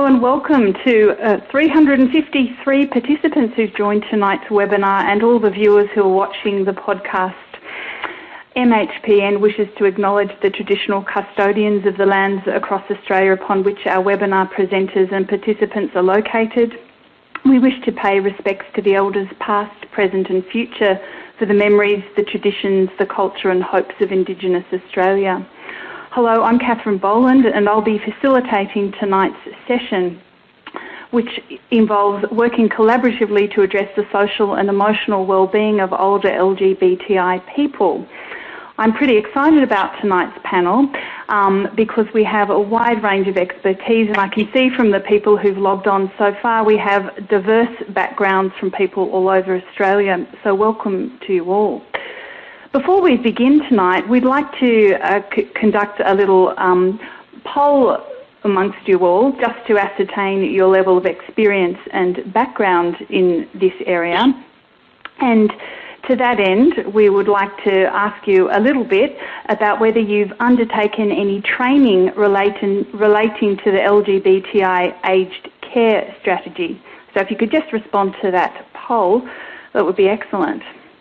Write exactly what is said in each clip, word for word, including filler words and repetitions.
and welcome to uh, three hundred fifty-three participants who've joined tonight's webinar and all the viewers who are watching the podcast. M H P N wishes to acknowledge the traditional custodians of the lands across Australia upon which our webinar presenters and participants are located. We wish to pay respects to the elders past, present and future for the memories, the traditions, the culture and hopes of Indigenous Australia. Hello, I'm Catherine Boland and I'll be facilitating tonight's session, which involves working collaboratively to address the social and emotional well-being of older L G B T I people. I'm pretty excited about tonight's panel um, because we have a wide range of expertise, and I can see from the people who've logged on so far we have diverse backgrounds from people all over Australia, so welcome to you all. Before we begin tonight, we'd like to uh, c- conduct a little um, poll amongst you all just to ascertain your level of experience and background in this area. And to that end, we would like to ask you a little bit about whether you've undertaken any training relating, relating to the L G B T I aged care strategy. So if you could just respond to that poll, that would be excellent.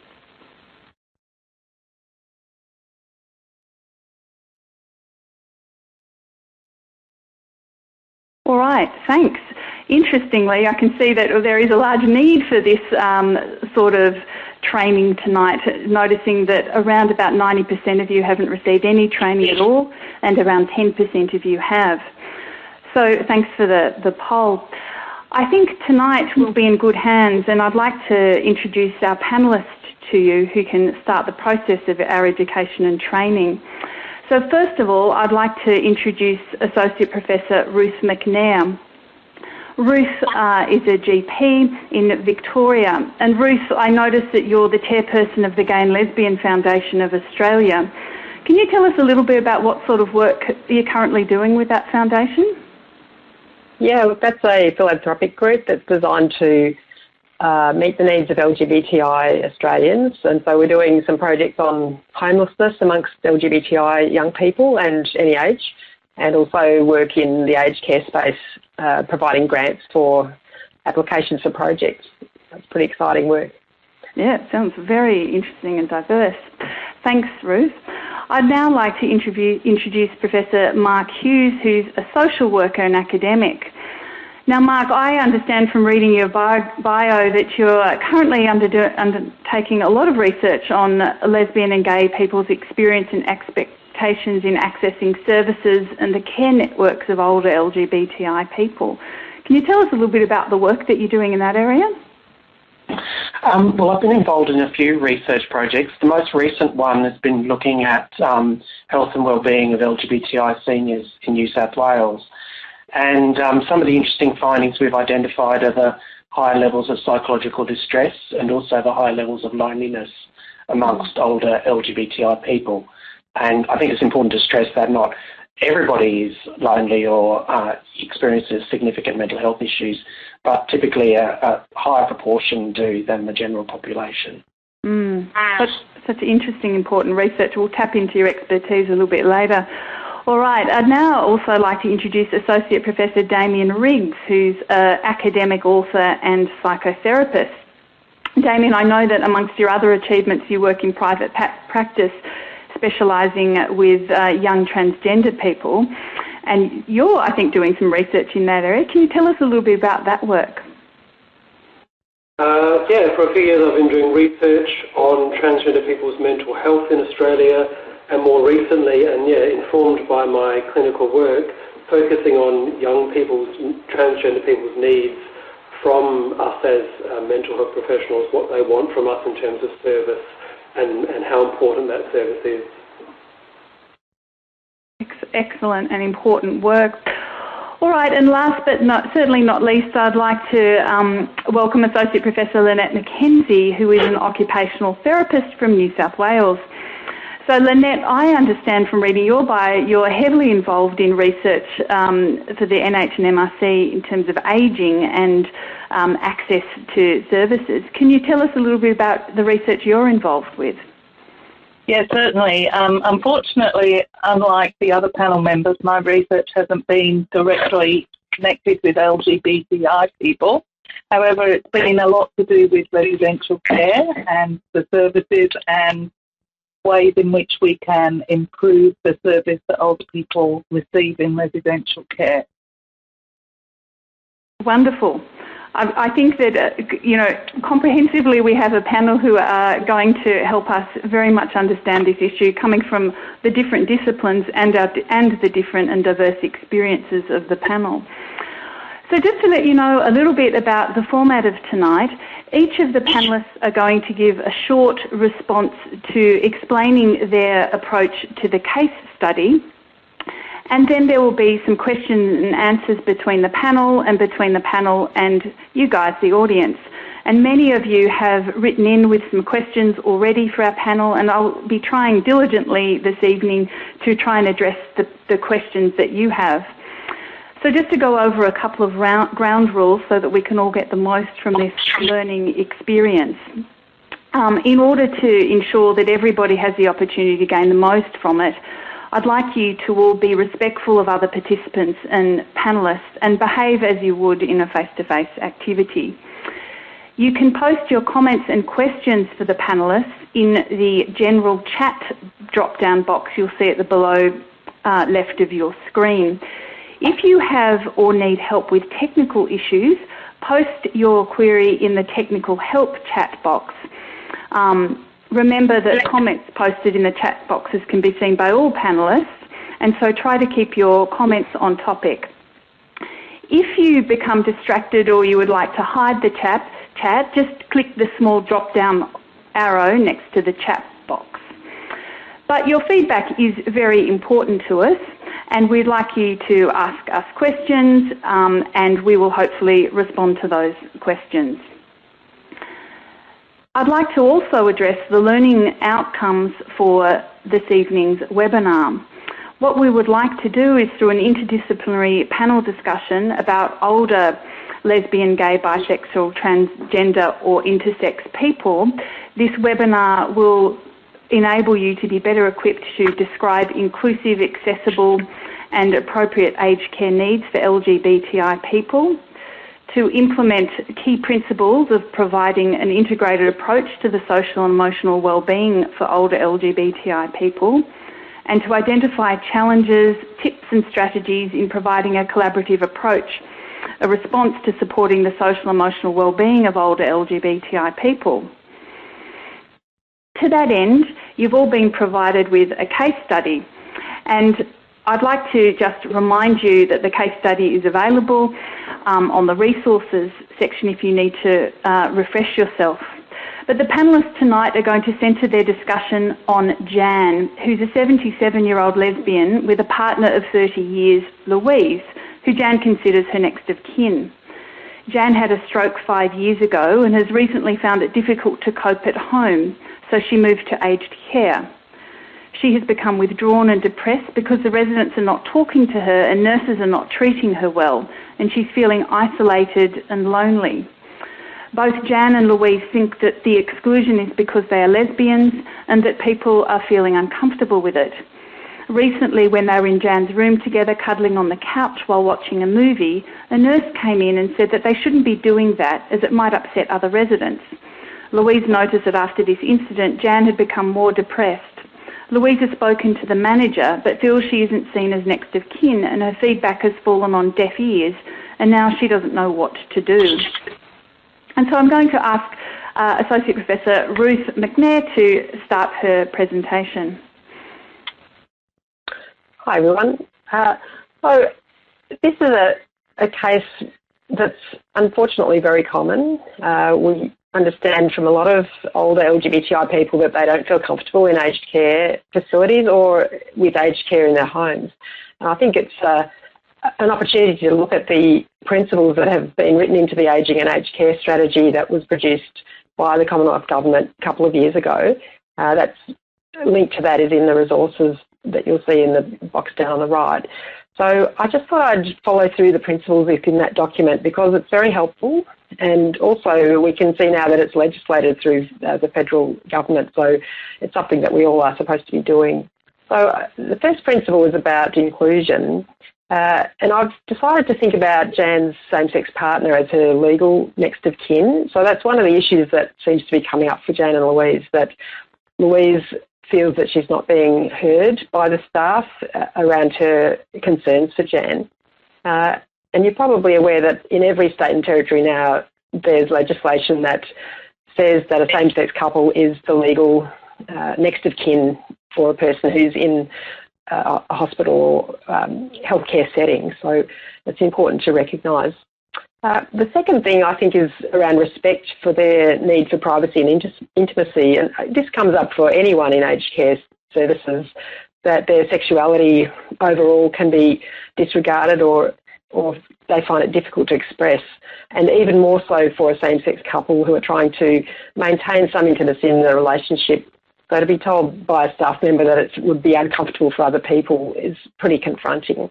All right, thanks. Interestingly, I can see that there is a large need for this um, sort of training tonight, noticing that around about ninety percent of you haven't received any training at all and around ten percent of you have. So thanks for the, the poll. I think tonight we'll be in good hands, and I'd like to introduce our panellists to you who can start the process of our education and training. So first of all, I'd like to introduce Associate Professor Ruth McNair. Ruth uh, is a G P in Victoria. And Ruth, I noticed that you're the chairperson of the Gay and Lesbian Foundation of Australia. Can you tell us a little bit about what sort of work you're currently doing with that foundation? Yeah, look, that's a philanthropic group that's designed to uh, meet the needs of L G B T I Australians. And so we're doing some projects on homelessness amongst L G B T I young people and any age, and also work in the aged care space, uh, providing grants for applications for projects. That's pretty exciting work. Yeah, it sounds very interesting and diverse. Thanks, Ruth. I'd now like to interview, introduce Professor Mark Hughes, who's a social worker and academic. Now, Mark, I understand from reading your bio, bio that you're currently under, undertaking a lot of research on lesbian and gay people's experience and expectations in accessing services and the care networks of older L G B T I people. Can you tell us a little bit about the work that you're doing in that area? Um, well, I've been involved in a few research projects. The most recent one has been looking at um, health and wellbeing of L G B T I seniors in New South Wales. And um, some of the interesting findings we've identified are the higher levels of psychological distress and also the higher levels of loneliness amongst older L G B T I people. And I think it's important to stress that not everybody is lonely or uh, experiences significant mental health issues, but typically a, a higher proportion do than the general population. Mm. That's such interesting, important research. We'll tap into your expertise a little bit later. All right, I'd now also like to introduce Associate Professor Damien Riggs, who's an academic author and psychotherapist. Damien, I know that amongst your other achievements, you work in private pa- practice, specialising with uh, young transgender people, and you're, I think, doing some research in that area. Can you tell us a little bit about that work? Uh, yeah, for a few years I've been doing research on transgender people's mental health in Australia, and more recently, and yeah, informed by my clinical work, focusing on young people's, transgender people's needs from us as uh, mental health professionals, what they want from us in terms of service, and, and how important that service is. Excellent and important work. All right, and last but not, certainly not least, I'd like to um, welcome Associate Professor Lynette McKenzie, who is an occupational therapist from New South Wales. So, Lynette, I understand from reading your bio, you're heavily involved in research um, for the N H and M R C in terms of ageing and um, access to services. Can you tell us a little bit about the research you're involved with? Yeah, certainly. Um, unfortunately, unlike the other panel members, my research hasn't been directly connected with L G B T I people. However, it's been a lot to do with residential care and the services and ways in which we can improve the service that older people receive in residential care. Wonderful. I, I think that, uh, you know, comprehensively we have a panel who are going to help us very much understand this issue, coming from the different disciplines and, our, and the different and diverse experiences of the panel. So just to let you know a little bit about the format of tonight, each of the panellists are going to give a short response to explaining their approach to the case study, and then there will be some questions and answers between the panel and between the panel and you guys, the audience. And many of you have written in with some questions already for our panel, and I'll be trying diligently this evening to try and address the, the questions that you have. So just to go over a couple of round, ground rules so that we can all get the most from this learning experience. Um, in order to ensure that everybody has the opportunity to gain the most from it, I'd like you to all be respectful of other participants and panellists and behave as you would in a face-to-face activity. You can post your comments and questions for the panellists in the general chat drop-down box you'll see at the below uh, left of your screen. If you have or need help with technical issues, post your query in the technical help chat box. Um, remember that comments posted in the chat boxes can be seen by all panellists, and so try to keep your comments on topic. If you become distracted or you would like to hide the chat, chat just click the small drop-down arrow next to the chat box. But your feedback is very important to us, and we'd like you to ask us questions, um, and we will hopefully respond to those questions. I'd like to also address the learning outcomes for this evening's webinar. What we would like to do is, through an interdisciplinary panel discussion about older lesbian, gay, bisexual, transgender or intersex people, this webinar will enable you to be better equipped to describe inclusive, accessible and appropriate aged care needs for L G B T I people, to implement key principles of providing an integrated approach to the social and emotional wellbeing for older L G B T I people, and to identify challenges, tips and strategies in providing a collaborative approach, a response to supporting the social and emotional wellbeing of older L G B T I people. To that end, you've all been provided with a case study, and I'd like to just remind you that the case study is available um, on the resources section if you need to uh, refresh yourself. But the panellists tonight are going to centre their discussion on Jan, who's a seventy-seven-year-old lesbian with a partner of thirty years, Louise, who Jan considers her next of kin. Jan had a stroke five years ago and has recently found it difficult to cope at home, so she moved to aged care. She has become withdrawn and depressed because the residents are not talking to her and nurses are not treating her well, and she's feeling isolated and lonely. Both Jan and Louise think that the exclusion is because they are lesbians and that people are feeling uncomfortable with it. Recently, when they were in Jan's room together cuddling on the couch while watching a movie, a nurse came in and said that they shouldn't be doing that as it might upset other residents. Louise noticed that after this incident, Jan had become more depressed. Louise has spoken to the manager but feels she isn't seen as next of kin, and her feedback has fallen on deaf ears, and now she doesn't know what to do. And so I'm going to ask uh, Associate Professor Ruth McNair to start her presentation. Hi everyone. Uh, so this is a, a case that's unfortunately very common. Uh, we understand from a lot of older L G B T I people that they don't feel comfortable in aged care facilities or with aged care in their homes. And I think it's uh, an opportunity to look at the principles that have been written into the Ageing and Aged Care Strategy that was produced by the Commonwealth Government a couple of years ago. Uh, that's linked to that is in the resources that you'll see in the box down on the right. So I just thought I'd follow through the principles within that document because it's very helpful, and also we can see now that it's legislated through uh, the federal government, so it's something that we all are supposed to be doing. So uh, the first principle is about inclusion, Uh, and I've decided to think about Jan's same-sex partner as her legal next of kin. So that's one of the issues that seems to be coming up for Jan and Louise, that Louise feels that she's not being heard by the staff uh, around her concerns for Jan. Uh, and you're probably aware that in every state and territory now, there's legislation that says that a same-sex couple is the legal uh, next of kin for a person who's in Uh, a hospital or um, healthcare setting. So it's important to recognise. Uh, the second thing I think is around respect for their need for privacy and int- intimacy. And this comes up for anyone in aged care services, that their sexuality overall can be disregarded or or they find it difficult to express, and even more so for a same-sex couple who are trying to maintain some intimacy in their relationship. So to be told by a staff member that it would be uncomfortable for other people is pretty confronting.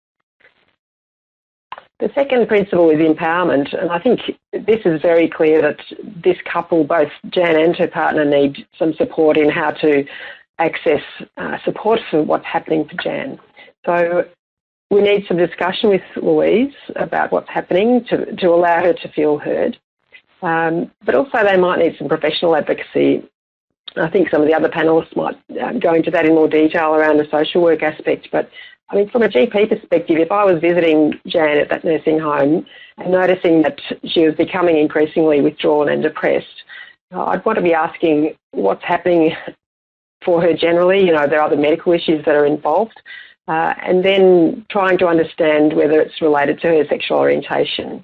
The second principle is empowerment, and I think this is very clear that this couple, both Jan and her partner, need some support in how to access uh, support for what's happening to Jan. So we need some discussion with Louise about what's happening to, to allow her to feel heard. Um, but also they might need some professional advocacy. I think some of the other panellists might um, go into that in more detail around the social work aspect. But, I mean, from a G P perspective, if I was visiting Jan at that nursing home and noticing that she was becoming increasingly withdrawn and depressed, uh, I'd want to be asking what's happening for her generally. You know, there are other medical issues that are involved, uh, and then trying to understand whether it's related to her sexual orientation.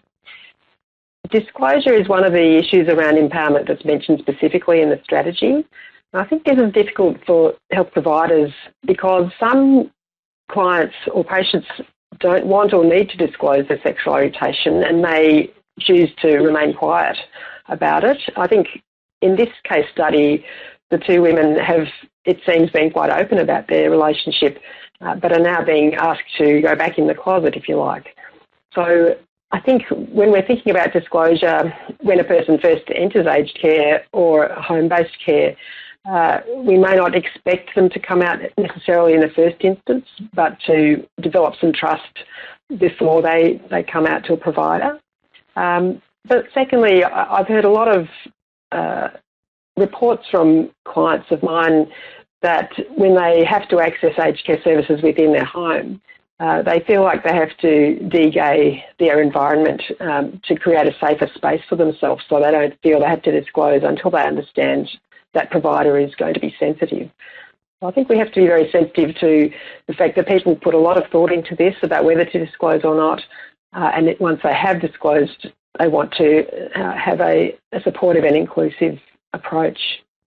Disclosure is one of the issues around empowerment that's mentioned specifically in the strategy. And I think this is difficult for health providers because some clients or patients don't want or need to disclose their sexual orientation and may choose to remain quiet about it. I think in this case study, the two women have, it seems, been quite open about their relationship, uh, but are now being asked to go back in the closet, if you like. So I think when we're thinking about disclosure, when a person first enters aged care or home-based care, uh, we may not expect them to come out necessarily in the first instance, but to develop some trust before they, they come out to a provider. Um, but secondly, I've heard a lot of uh, reports from clients of mine that when they have to access aged care services within their home, Uh, they feel like they have to de-gay their environment um, to create a safer space for themselves, so they don't feel they have to disclose until they understand that provider is going to be sensitive. So I think we have to be very sensitive to the fact that people put a lot of thought into this about whether to disclose or not, uh, and that once they have disclosed, they want to uh, have a, a supportive and inclusive approach.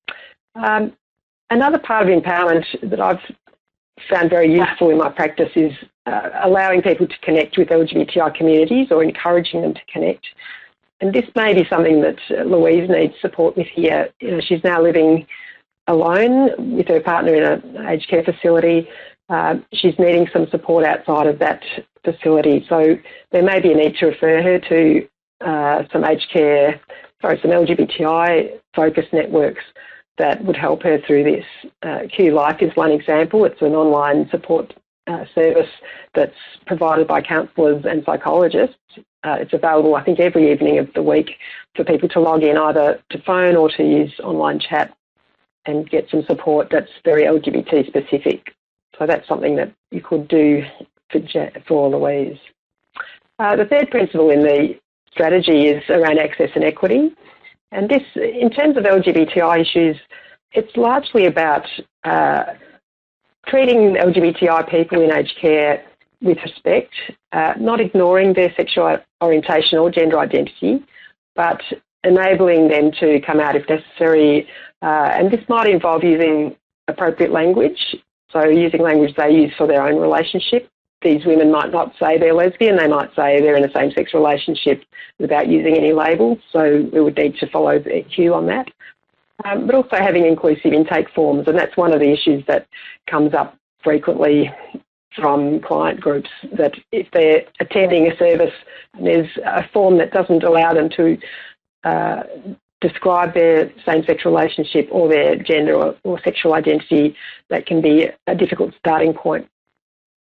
Um, another part of empowerment that I've found very useful in my practice is uh, allowing people to connect with L G B T I communities or encouraging them to connect. And this may be something that uh, Louise needs support with here. You know, she's now living alone with her partner in an aged care facility. Uh, she's needing some support outside of that facility. So there may be a need to refer her to uh, some aged care, sorry, some L G B T I focused networks that would help her through this. Uh, Q Life is one example. It's an online support uh, service that's provided by counsellors and psychologists. Uh, it's available, I think, every evening of the week for people to log in either to phone or to use online chat and get some support that's very L G B T specific. So that's something that you could do for, for Louise. Uh, the third principle in the strategy is around access and equity. And this, in terms of L G B T I issues, it's largely about uh, treating L G B T I people in aged care with respect, uh, not ignoring their sexual orientation or gender identity, but enabling them to come out if necessary. Uh, and this might involve using appropriate language, so using language they use for their own relationship. These women might not say they're lesbian, they might say they're in a same-sex relationship without using any labels, so we would need to follow the cue on that. Um, but also having inclusive intake forms, and that's one of the issues that comes up frequently from client groups, that if they're attending a service and there's a form that doesn't allow them to uh, describe their same-sex relationship or their gender or, or sexual identity, that can be a difficult starting point.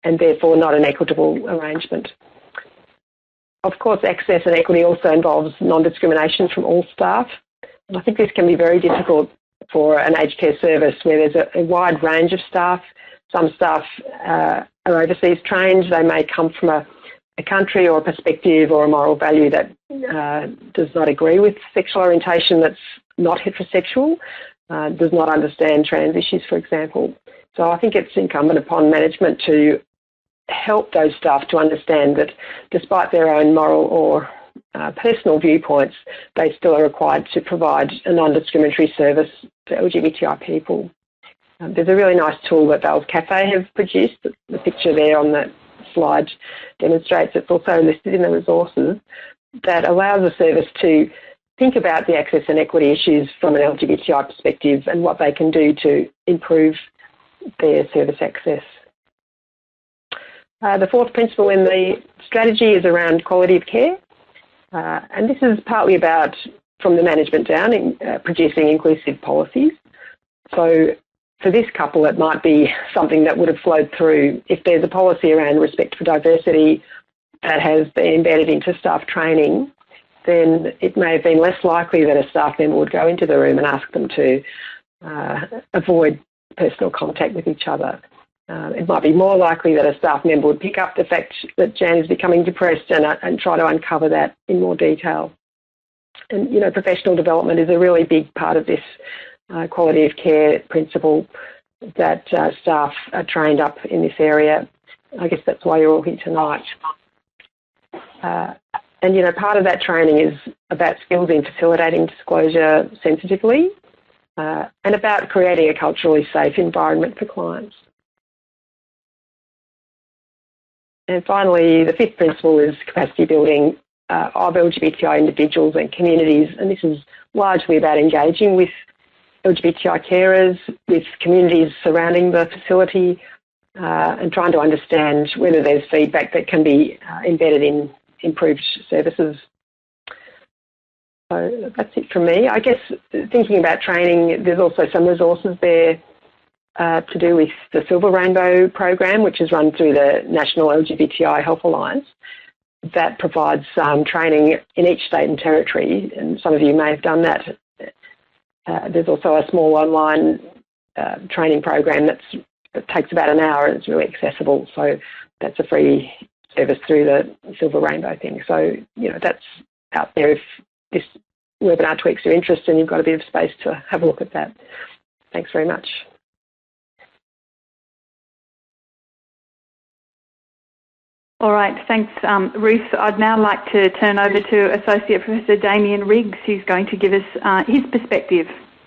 and therefore not an equitable arrangement. Of course, access and equity also involves non-discrimination from all staff. And I think this can be very difficult for an aged care service where there's a, a wide range of staff. Some staff uh, are overseas trained. They may come from a, a country or a perspective or a moral value that uh, does not agree with sexual orientation that's not heterosexual, uh, does not understand trans issues, for example. So I think it's incumbent upon management to help those staff to understand that despite their own moral or uh, personal viewpoints, they still are required to provide a non-discriminatory service to L G B T I people. Um, there's a really nice tool that Val's Cafe have produced. The picture there on that slide demonstrates it's also listed in the resources that allows the service to think about the access and equity issues from an L G B T I perspective and what they can do to improve their service access. Uh, the fourth principle in the strategy is around quality of care, uh, and this is partly about, from the management down, in, uh, producing inclusive policies. So for this couple, it might be something that would have flowed through if there's a policy around respect for diversity that has been embedded into staff training, then it may have been less likely that a staff member would go into the room and ask them to uh, avoid personal contact with each other. Uh, it might be more likely that a staff member would pick up the fact that Jan is becoming depressed and, uh, and try to uncover that in more detail. And, you know, professional development is a really big part of this uh, quality of care principle, that uh, staff are trained up in this area. I guess that's why you're all here tonight. Uh, and, you know, part of that training is about skills in facilitating disclosure sensitively uh, and about creating a culturally safe environment for clients. And finally, the fifth principle is capacity building uh, of L G B T I individuals and communities, and this is largely about engaging with L G B T I carers, with communities surrounding the facility, uh, and trying to understand whether there's feedback that can be uh, embedded in improved services. So that's it from me. I guess thinking about training, there's also some resources there Uh, to do with the Silver Rainbow program, which is run through the National L G B T I Health Alliance, that provides um, training in each state and territory, and some of you may have done that. Uh, there's also a small online uh, training program that's, that takes about an hour and it's really accessible, so that's a free service through the Silver Rainbow thing. So, you know, that's out there if this webinar tweaks your interest and you've got a bit of space to have a look at that. Thanks very much. All right, thanks, um, Ruth. I'd now like to turn over to Associate Professor Damien Riggs, who's going to give us uh, his perspective.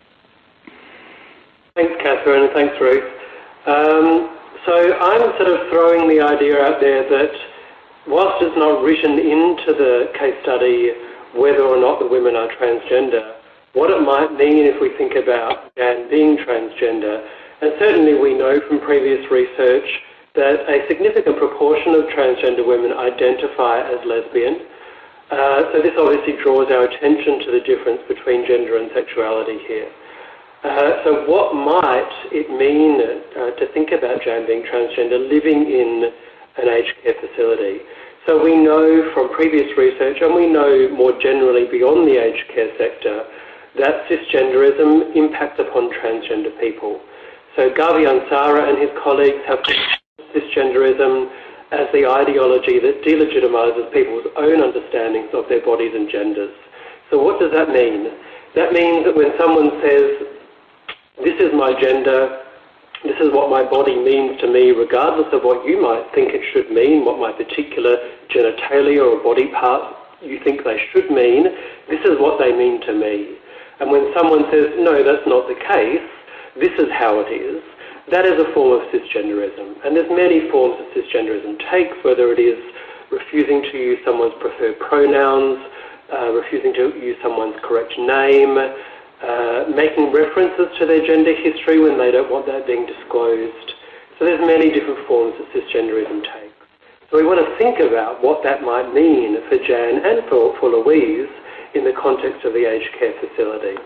Thanks, Catherine, and thanks, Ruth. Um, so I'm sort of throwing the idea out there that whilst it's not written into the case study whether or not the women are transgender, what it might mean if we think about Jan being transgender. And certainly we know from previous research that a significant proportion of transgender women identify as lesbian. Uh, so this obviously draws our attention to the difference between gender and sexuality here. Uh, so what might it mean uh, to think about Jan being transgender living in an aged care facility? So we know from previous research, and we know more generally beyond the aged care sector, that cisgenderism impacts upon transgender people. So Garvey Ansara and his colleagues have cisgenderism as the ideology that delegitimises people's own understandings of their bodies and genders. So what does that mean? That means that when someone says, this is my gender, this is what my body means to me, regardless of what you might think it should mean, what my particular genitalia or body part you think they should mean, this is what they mean to me. And when someone says, no, that's not the case, this is how it is, that is a form of cisgenderism. And there's many forms that cisgenderism takes, whether it is refusing to use someone's preferred pronouns, uh, refusing to use someone's correct name, uh, making references to their gender history when they don't want that being disclosed. So there's many different forms that cisgenderism takes. So we want to think about what that might mean for Jan and for, for Louise in the context of the aged care facility.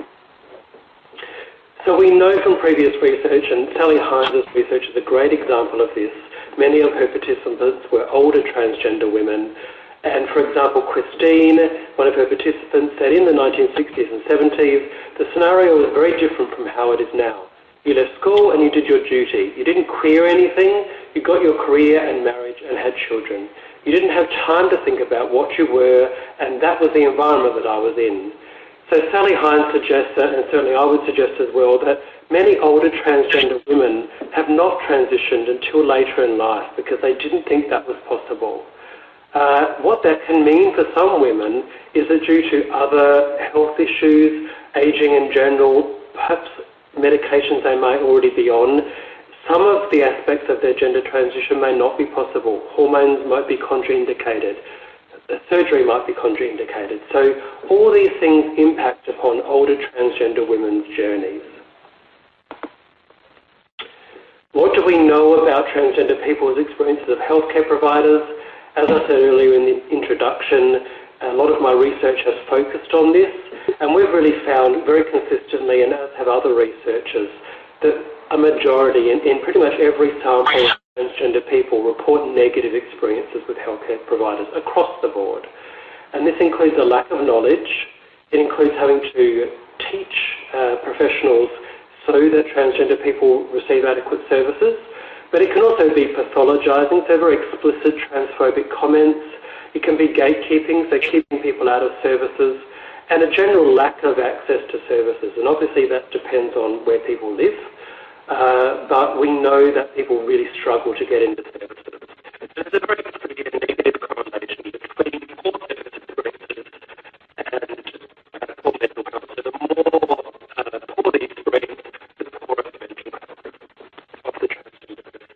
So we know from previous research, and Sally Hines' research is a great example of this, Many of her participants were older transgender women. And for example, Christine, one of her participants, said in the nineteen sixties and seventies, the scenario was very different from how it is now. You left school and you did your duty. You didn't queer anything. You got your career and marriage and had children. You didn't have time to think about what you were, and that was the environment that I was in. So Sally Hines suggests, and certainly I would suggest as well, that many older transgender women have not transitioned until later in life because they didn't think that was possible. Uh, what that can mean for some women is that due to other health issues, ageing in general, perhaps medications they may already be on, some of the aspects of their gender transition may not be possible. Hormones might be contraindicated. Surgery might be contraindicated. So all these things impact upon older transgender women's journeys. What do we know about transgender people's experiences of healthcare providers? As I said earlier in the introduction, a lot of my research has focused on this, and we've really found very consistently, and as have other researchers, that a majority, in, in pretty much every sample of transgender people, report negative experiences with healthcare providers across the board. And this includes a lack of knowledge. It includes having to teach uh, professionals so that transgender people receive adequate services. But it can also be pathologising, so very explicit transphobic comments. It can be gatekeeping, so keeping people out of services, and a general lack of access to services. And obviously that depends on where people live, uh, but we know that people really struggle to get into services. There's a very clear negative correlation between poor service experiences and uh, poor mental health. So the more uh, poor the experience, the poorer the mental health of the transgender person.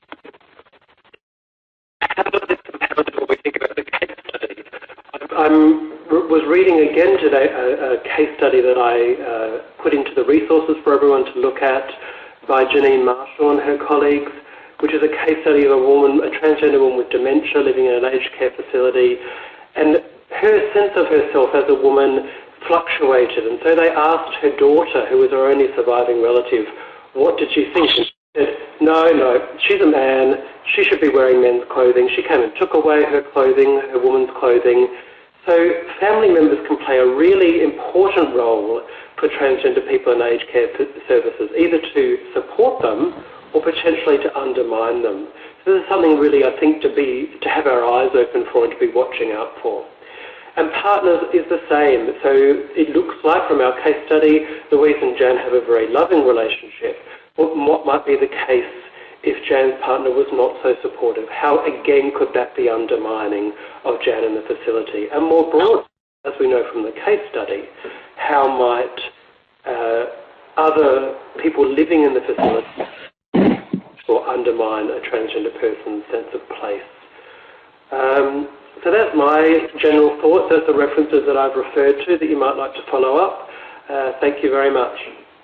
How does this compare to what we think about the case study? I was reading again today a, a case study that I uh, put into the resources for everyone to look at by Janine Marshall and her colleagues, which is a case study of a woman, a transgender woman with dementia living in an aged care facility, and her sense of herself as a woman fluctuated. And so they asked her daughter, who was her only surviving relative, what did she think? And she said, no, no, she's a man, she should be wearing men's clothing. She came and took away her clothing, her woman's clothing. So family members can play a really important role for transgender people in aged care services, either to support them or potentially to undermine them. So this is something really, I think, to be to have our eyes open for and to be watching out for. And partners is the same. So it looks like from our case study, Louise and Jan have a very loving relationship. What, what might be the case if Jan's partner was not so supportive? How, again, could that be undermining of Jan in the facility? And more broadly, as we know from the case study, how might uh, other people living in the facility or undermine a transgender person's sense of place? Um, so that's my general thoughts. Those are the references that I've referred to that you might like to follow up. Uh, thank you very much.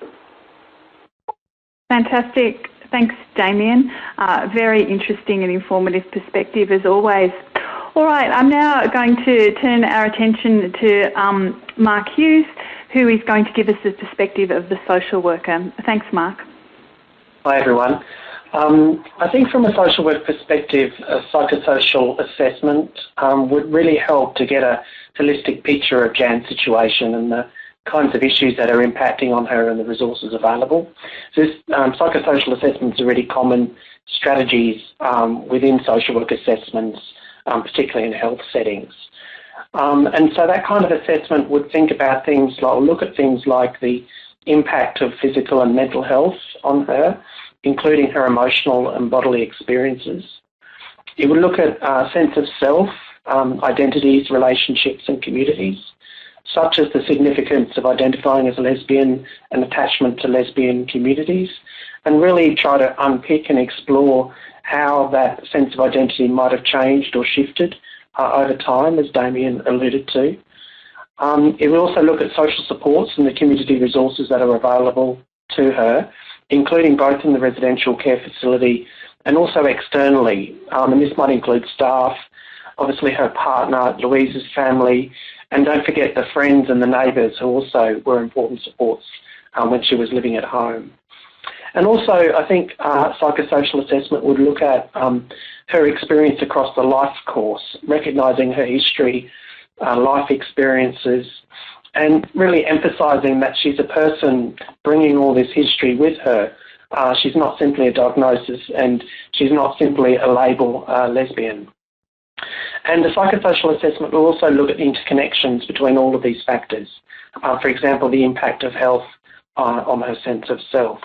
Fantastic. Thanks, Damien. Uh, very interesting and informative perspective as always. All right, I'm now going to turn our attention to um, Mark Hughes, who is going to give us the perspective of the social worker. Thanks, Mark. Hi, everyone. Um, I think from a social work perspective, a psychosocial assessment um, would really help to get a holistic picture of Jan's situation and the kinds of issues that are impacting on her and the resources available. So this um, psychosocial assessments are really common strategies um, within social work assessments, um, particularly in health settings. Um, and so that kind of assessment would think about things like, or look at things like the impact of physical and mental health on her, including her emotional and bodily experiences. It would look at a sense of self, um, identities, relationships and communities, such as the significance of identifying as a lesbian and attachment to lesbian communities, and really try to unpick and explore how that sense of identity might have changed or shifted uh, over time, as Damien alluded to. Um, it will also look at social supports and the community resources that are available to her, including both in the residential care facility and also externally. Um, and this might include staff, obviously her partner, Louise's family, and don't forget the friends and the neighbours who also were important supports um, when she was living at home. And also, I think uh, psychosocial assessment would look at um, her experience across the life course, recognising her history, uh, life experiences, and really emphasising that she's a person bringing all this history with her. Uh, she's not simply a diagnosis, and she's not simply a label uh, lesbian. And the psychosocial assessment will also look at the interconnections between all of these factors. Uh, for example, the impact of health uh, on her sense of self.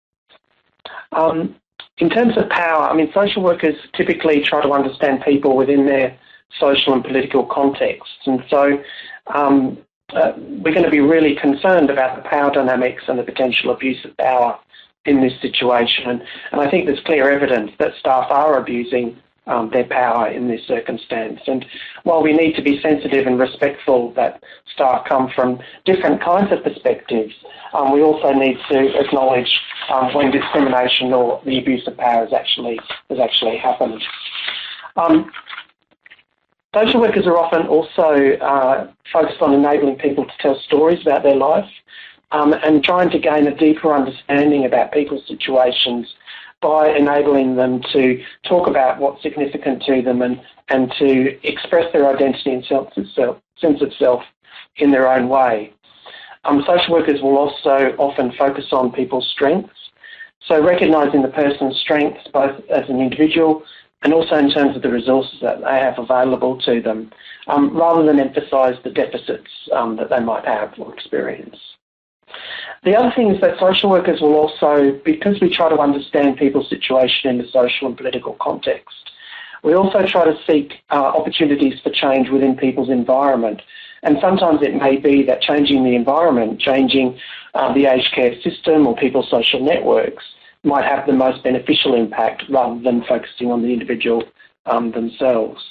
Um, in terms of power, I mean, social workers typically try to understand people within their social and political contexts. And so um, uh, we're going to be really concerned about the power dynamics and the potential abuse of power in this situation. And, and I think there's clear evidence that staff are abusing um, their power in this circumstance. And while we need to be sensitive and respectful that staff come from different kinds of perspectives, um, we also need to acknowledge um, when discrimination or the abuse of power has actually, has actually happened. Um, social workers are often also uh, focused on enabling people to tell stories about their life um, and trying to gain a deeper understanding about people's situations by enabling them to talk about what's significant to them and, and to express their identity and sense of self, sense of self in their own way. Um, social workers will also often focus on people's strengths, so recognising the person's strengths both as an individual and also in terms of the resources that they have available to them, um, rather than emphasise the deficits um, that they might have or experience. The other thing is that social workers will also, because we try to understand people's situation in the social and political context, we also try to seek uh, opportunities for change within people's environment. And sometimes it may be that changing the environment, changing uh, the aged care system or people's social networks might have the most beneficial impact rather than focusing on the individual um, themselves.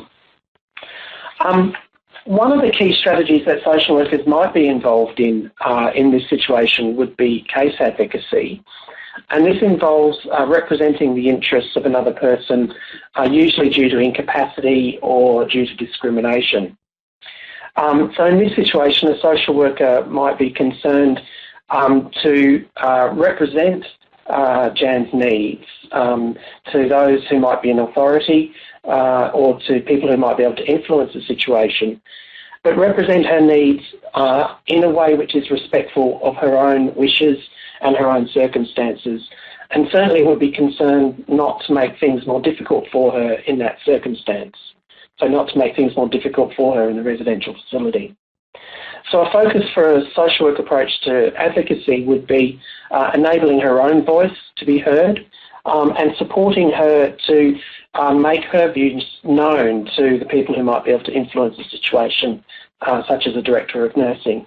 Um, one of the key strategies that social workers might be involved in uh, in this situation would be case advocacy. And this involves uh, representing the interests of another person, uh, usually due to incapacity or due to discrimination. Um, so in this situation, a social worker might be concerned um, to uh, represent uh, Jan's needs um, to those who might be in authority uh, or to people who might be able to influence the situation, but represent her needs uh, in a way which is respectful of her own wishes and her own circumstances, and certainly would be concerned not to make things more difficult for her in that circumstance. So not to make things more difficult for her in the residential facility. So a focus for a social work approach to advocacy would be uh, enabling her own voice to be heard um, and supporting her to uh, make her views known to the people who might be able to influence the situation, uh, such as the Director of Nursing.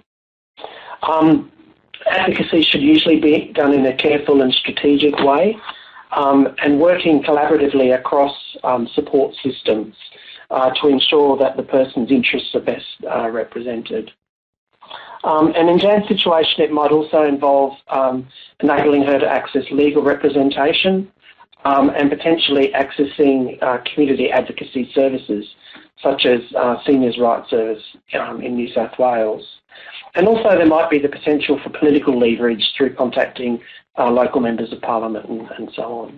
Um, advocacy should usually be done in a careful and strategic way um, and working collaboratively across um, support systems. Uh, to ensure that the person's interests are best uh, represented. Um, and in Jan's situation, it might also involve um, enabling her to access legal representation um, and potentially accessing uh, community advocacy services, such as uh, Seniors' Rights Service um, in New South Wales. And also there might be the potential for political leverage through contacting uh, local members of Parliament and, and so on.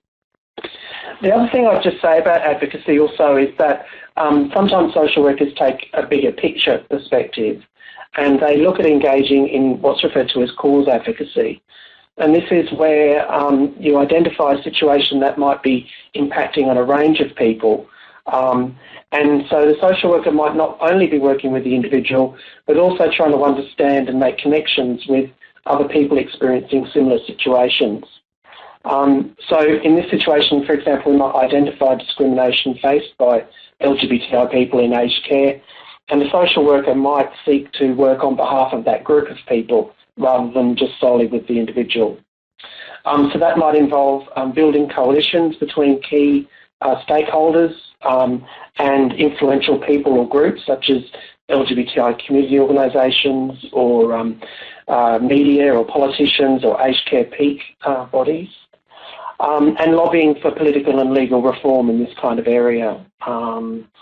The other thing I'd just say about advocacy also is that um, sometimes social workers take a bigger picture perspective and they look at engaging in what's referred to as cause advocacy. And this is where um, you identify a situation that might be impacting on a range of people. Um, and so the social worker might not only be working with the individual, but also trying to understand and make connections with other people experiencing similar situations. Um, so in this situation, for example, we might identify discrimination faced by L G B T I people in aged care, and the social worker might seek to work on behalf of that group of people rather than just solely with the individual. Um, so that might involve um, building coalitions between key uh, stakeholders um, and influential people or groups such as L G B T I community organisations or um, uh, media or politicians or aged care peak uh, bodies. Um, and lobbying for political and legal reform in this kind of area. Um,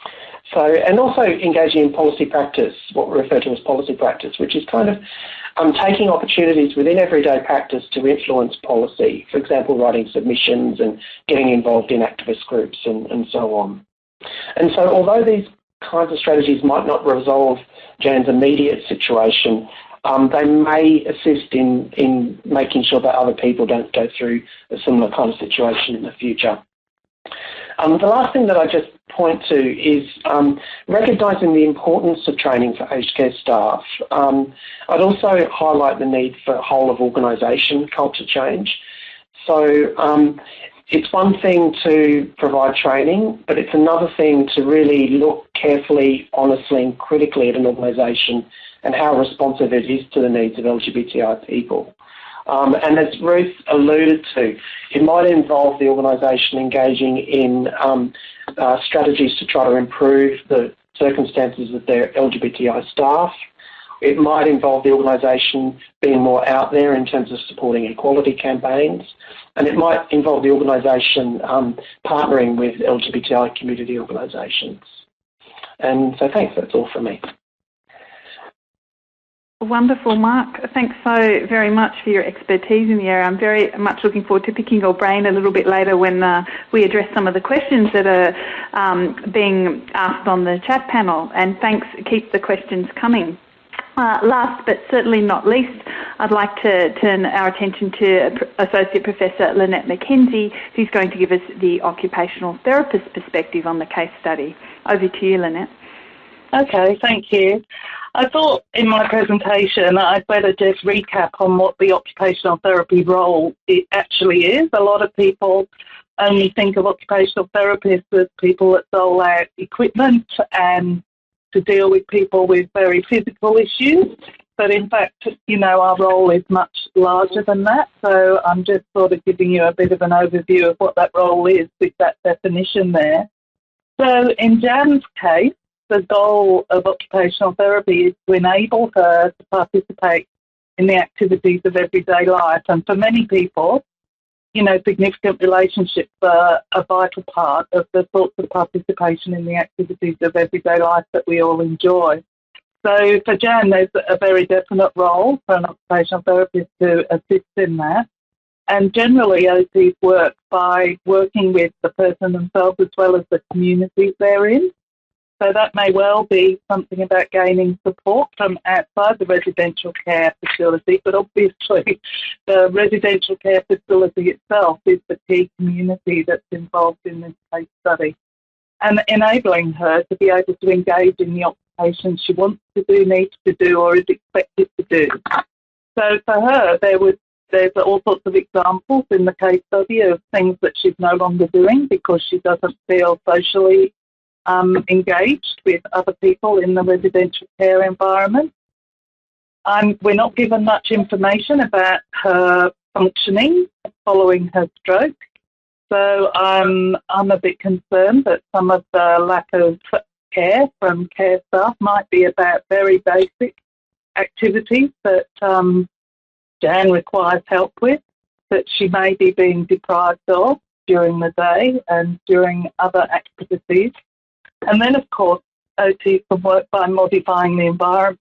So, and also engaging in policy practice, what we refer to as policy practice, which is kind of um, taking opportunities within everyday practice to influence policy. For example, writing submissions and getting involved in activist groups and, and so on. And so although these kinds of strategies might not resolve Jan's immediate situation, um, they may assist in, in making sure that other people don't go through a similar kind of situation in the future. Um, the last thing that I just point to is um, recognising the importance of training for aged care staff. Um, I'd also highlight the need for whole of organisation culture change. So um, it's one thing to provide training, but it's another thing to really look carefully, honestly and critically at an organisation and how responsive it is to the needs of L G B T I people. Um, and as Ruth alluded to, it might involve the organisation engaging in um, uh, strategies to try to improve the circumstances of their L G B T I staff. It might involve the organisation being more out there in terms of supporting equality campaigns. And it might involve the organisation um, partnering with L G B T I community organisations. And so thanks, that's all from me. Wonderful, Mark. Thanks so very much for your expertise in the area. I'm very much looking forward to picking your brain a little bit later when uh, we address some of the questions that are um, being asked on the chat panel. And thanks, keep the questions coming. Uh, last but certainly not least, I'd like to turn our attention to Associate Professor Lynette McKenzie, who's going to give us the occupational therapist perspective on the case study. Over to you, Lynette. Okay, thank you. I thought in my presentation I'd better just recap on what the occupational therapy role it actually is. A lot of people only think of occupational therapists as people that dole out equipment and to deal with people with very physical issues. But in fact, you know, our role is much larger than that. So I'm just sort of giving you a bit of an overview of what that role is with that definition there. So in Jan's case, the goal of occupational therapy is to enable her to participate in the activities of everyday life. And for many people, you know, significant relationships are a vital part of the sorts of participation in the activities of everyday life that we all enjoy. So for Jan, there's a very definite role for an occupational therapist to assist in that. And generally, O Ts work by working with the person themselves as well as the communities they're in. So that may well be something about gaining support from outside the residential care facility, but obviously the residential care facility itself is the key community that's involved in this case study, and enabling her to be able to engage in the occupation she wants to do, needs to do, or is expected to do. So for her, there was there's all sorts of examples in the case study of things that she's no longer doing because she doesn't feel socially Um, engaged with other people in the residential care environment. Um, we're not given much information about her functioning following her stroke, so um, I'm a bit concerned that some of the lack of care from care staff might be about very basic activities that um, Jan requires help with, that she may be being deprived of during the day and during other activities. And then, of course, O T can work by modifying the environment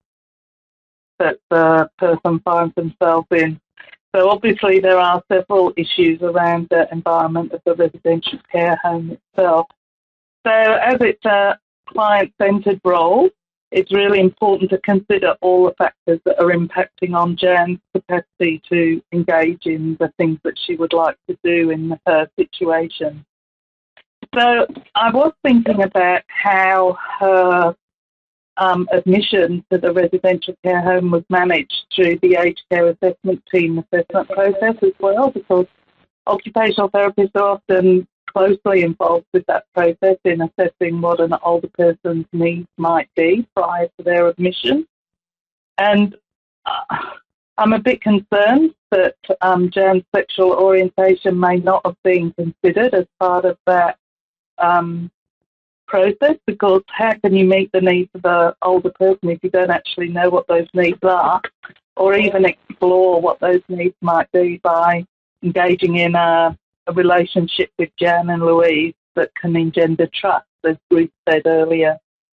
that the person finds themselves in. So obviously there are several issues around the environment of the residential care home itself. So as it's a client-centred role, it's really important to consider all the factors that are impacting on Jan's capacity to engage in the things that she would like to do in her situation. So I was thinking about how her um, admission to the residential care home was managed through the aged care assessment team assessment process as well, because occupational therapists are often closely involved with that process in assessing what an older person's needs might be prior to their admission. And uh, I'm a bit concerned that um, Jan's sexual orientation may not have been considered as part of that um, process, because how can you meet the needs of an older person if you don't actually know what those needs are, or even explore what those needs might be by engaging in a, a relationship with Jan and Louise that can engender trust, as Ruth said earlier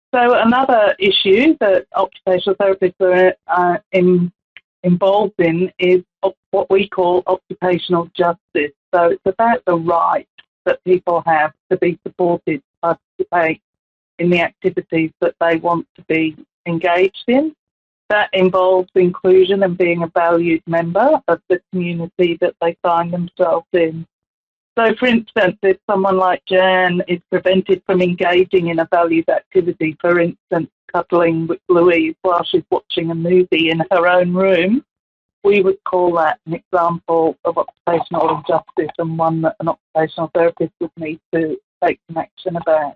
So another issue that occupational therapists are uh, in, involved in is what we call occupational justice. So it's about the right that people have to be supported to participate in the activities that they want to be engaged in. That involves inclusion and being a valued member of the community that they find themselves in. So, for instance, if someone like Jan is prevented from engaging in a valued activity, for instance, cuddling with Louise while she's watching a movie in her own room, we would call that an example of occupational injustice and one that an occupational therapist would need to take some action about.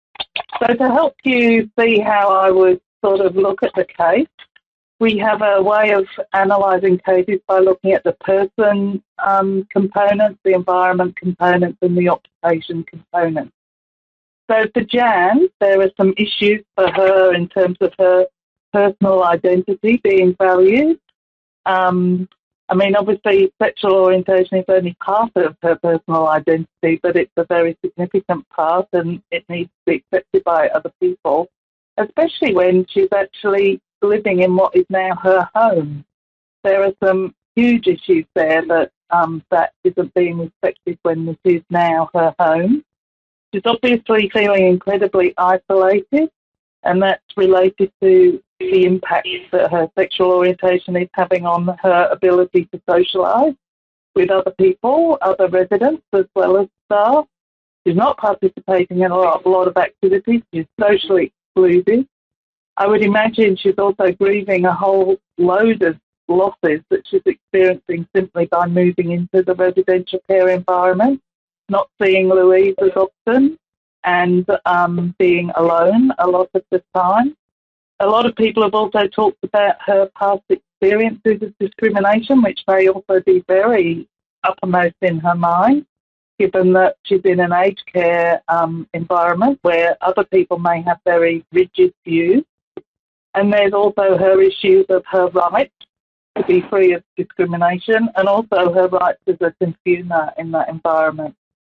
So to help you see how I would sort of look at the case, we have a way of analysing cases by looking at the person um, components, the environment components, and the occupation components. So for Jan, there are some issues for her in terms of her personal identity being valued. Um, I mean, obviously, sexual orientation is only part of her personal identity, but it's a very significant part, and it needs to be accepted by other people, especially when she's actually living in what is now her home. There are some huge issues there that um, that isn't being respected when this is now her home. She's obviously feeling incredibly isolated, and that's related to the impact that her sexual orientation is having on her ability to socialise with other people, other residents, as well as staff. She's not participating in a lot, a lot of activities. She's socially excluded. I would imagine she's also grieving a whole load of losses that she's experiencing simply by moving into the residential care environment, not seeing Louise as often, and um, being alone a lot of the time. A lot of people have also talked about her past experiences of discrimination, which may also be very uppermost in her mind, given that she's in an aged care um, environment where other people may have very rigid views. And there's also her issues of her right to be free of discrimination, and also her rights as a consumer in that environment.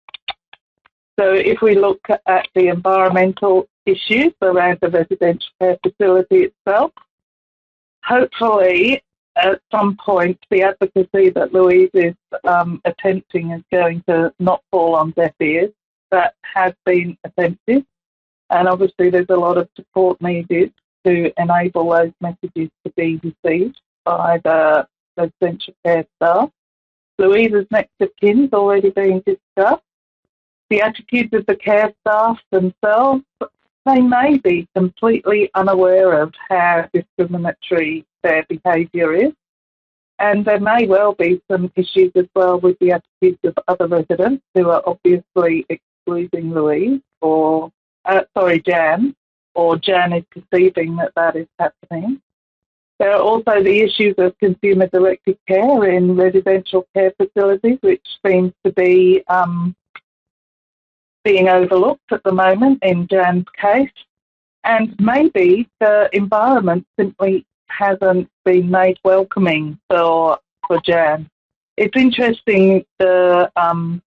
So if we look at the environmental issues around the residential care facility itself, hopefully at some point the advocacy that Louise is um, attempting is going to not fall on deaf ears. That has been attempted, and obviously there's a lot of support needed to enable those messages to be received by the residential care staff. Louise's next of kin is already being discussed. The attitudes of the care staff themselves, they may be completely unaware of how discriminatory their behaviour is, and there may well be some issues as well with the attitudes of other residents who are obviously excluding Louise, or, uh, sorry, Jan, or Jan is perceiving that that is happening. There are also the issues of consumer-directed care in residential care facilities, which seems to be um, being overlooked at the moment in Jan's case. And maybe the environment simply hasn't been made welcoming for for Jan. It's interesting the um,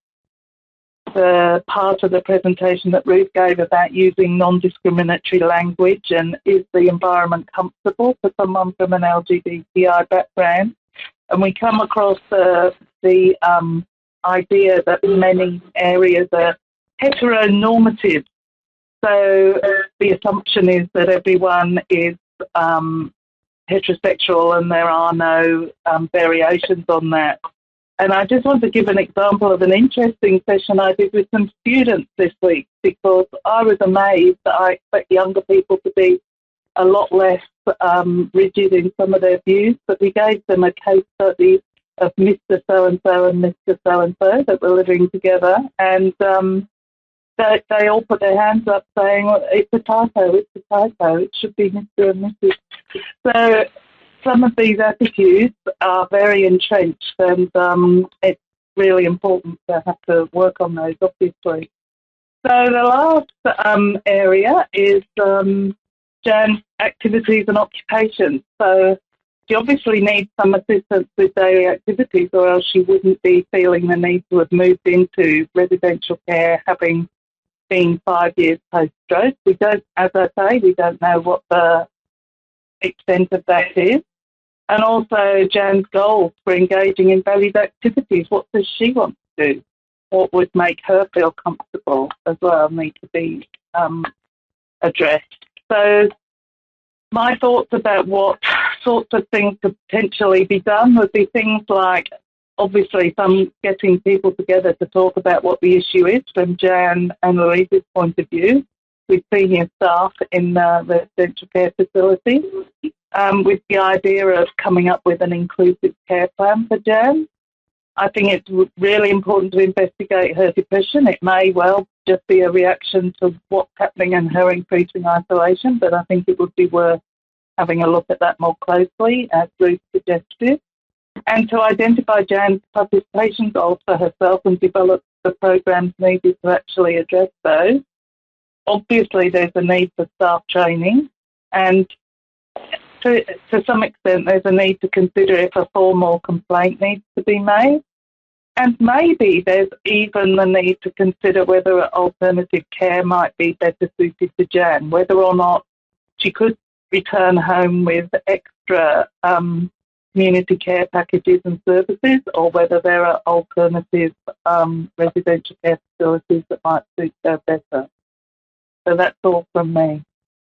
the part of the presentation that Ruth gave about using non-discriminatory language, and is the environment comfortable for someone from an L G B T I background? And we come across the, the um, idea that many areas are heteronormative. So the assumption is that everyone is um, heterosexual and there are no um, variations on that. And I just want to give an example of an interesting session I did with some students this week, because I was amazed that I expect younger people to be a lot less um, rigid in some of their views, but we gave them a case study of Mister So-and-so and Mister So-and-so that were living together, and um, they, they all put their hands up saying, well, it's a typo, it's a typo, it should be Mister and Missus So some of these attitudes are very entrenched, and um, it's really important to have to work on those, obviously. So the last um, area is um, Jan's activities and occupations. So she obviously needs some assistance with daily activities, or else she wouldn't be feeling the need to have moved into residential care, having being five years post-stroke. We don't, as I say, we don't know what the extent of that is. And also Jan's goals for engaging in valued activities. What does she want to do? What would make her feel comfortable as well need to be um, addressed. So my thoughts about what sorts of things could potentially be done would be things like, obviously, some getting people together to talk about what the issue is from Jan and Louise's point of view, with senior staff in uh, residential care facilities, um, with the idea of coming up with an inclusive care plan for Jan. I think it's really important to investigate her depression. It may well just be a reaction to what's happening in her increasing isolation, but I think it would be worth having a look at that more closely, as Ruth suggested, and to identify Jan's participation goals for herself and develop the programs needed to actually address those. Obviously, there's a need for staff training, and to, to some extent, there's a need to consider if a formal complaint needs to be made. And maybe there's even the need to consider whether alternative care might be better suited to Jan, whether or not she could return home with extra um, community care packages and services, or whether there are alternative um, residential care facilities that might suit her better. So that's all from me.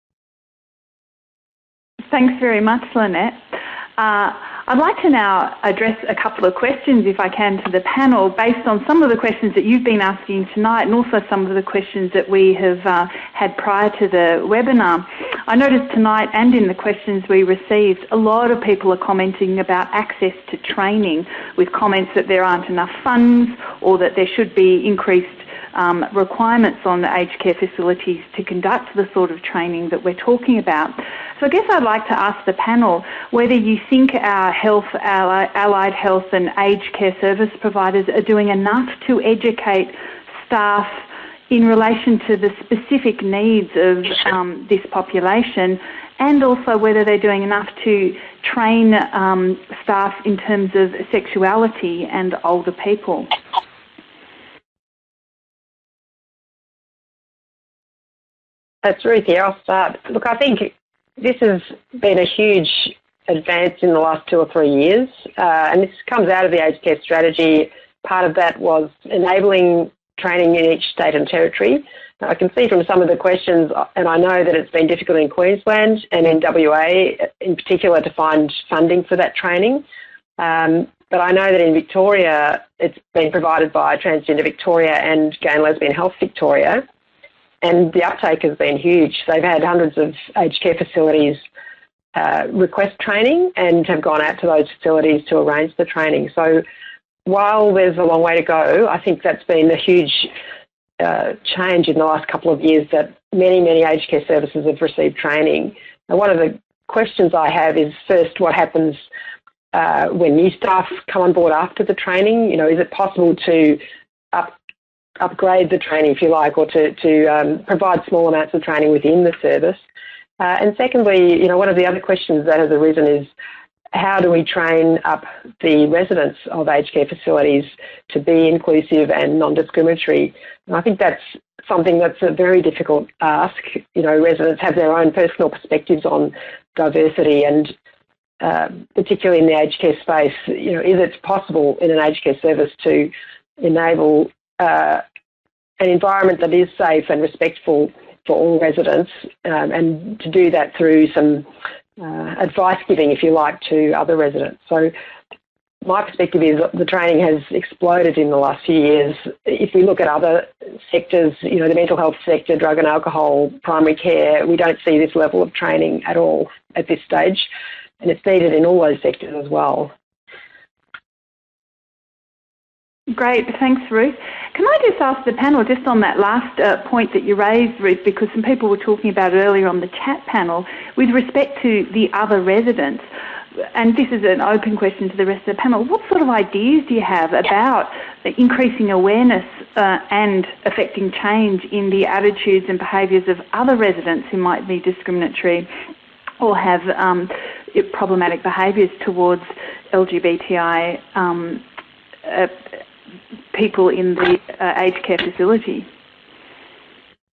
Thanks very much, Lynette. Uh, I'd like to now address a couple of questions, if I can, to the panel, based on some of the questions that you've been asking tonight and also some of the questions that we have uh, had prior to the webinar. I noticed tonight and in the questions we received, a lot of people are commenting about access to training, with comments that there aren't enough funds or that there should be increased Um, requirements on the aged care facilities to conduct the sort of training that we're talking about. So I guess I'd like to ask the panel whether you think our health, our allied health and aged care service providers are doing enough to educate staff in relation to the specific needs of um, this population, and also whether they're doing enough to train um, staff in terms of sexuality and older people. That's Ruth here. I'll start. Look, I think this has been a huge advance in the last two or three years, uh, and this comes out of the aged care strategy. Part of that was enabling training in each state and territory. Now, I can see from some of the questions, and I know that it's been difficult in Queensland and in W A in particular to find funding for that training. Um, but I know that in Victoria, it's been provided by Transgender Victoria and Gay and Lesbian Health Victoria. And the uptake has been huge. They've had hundreds of aged care facilities uh, request training and have gone out to those facilities to arrange the training. So while there's a long way to go, I think that's been a huge uh, change in the last couple of years, that many, many aged care services have received training. Now, one of the questions I have is, first, what happens uh, when new staff come on board after the training? You know, is it possible to up upgrade the training, if you like, or to, to um, provide small amounts of training within the service? Uh, and secondly, you know, one of the other questions that has arisen is, how do we train up the residents of aged care facilities to be inclusive and non-discriminatory? And I think that's something that's a very difficult ask. You know, residents have their own personal perspectives on diversity, and uh, particularly in the aged care space, you know, is it possible in an aged care service to enable Uh, an environment that is safe and respectful for all residents, um, and to do that through some uh, advice giving, if you like, to other residents. So my perspective is that the training has exploded in the last few years. If we look at other sectors, you know, the mental health sector, drug and alcohol, primary care, we don't see this level of training at all at this stage, and it's needed in all those sectors as well. Great, thanks, Ruth. Can I just ask the panel, just on that last uh, point that you raised, Ruth, because some people were talking about it earlier on the chat panel, with respect to the other residents, and this is an open question to the rest of the panel, what sort of ideas do you have about increasing awareness uh, and affecting change in the attitudes and behaviours of other residents who might be discriminatory or have um, problematic behaviours towards L G B T I um, uh, people in the uh, aged care facility?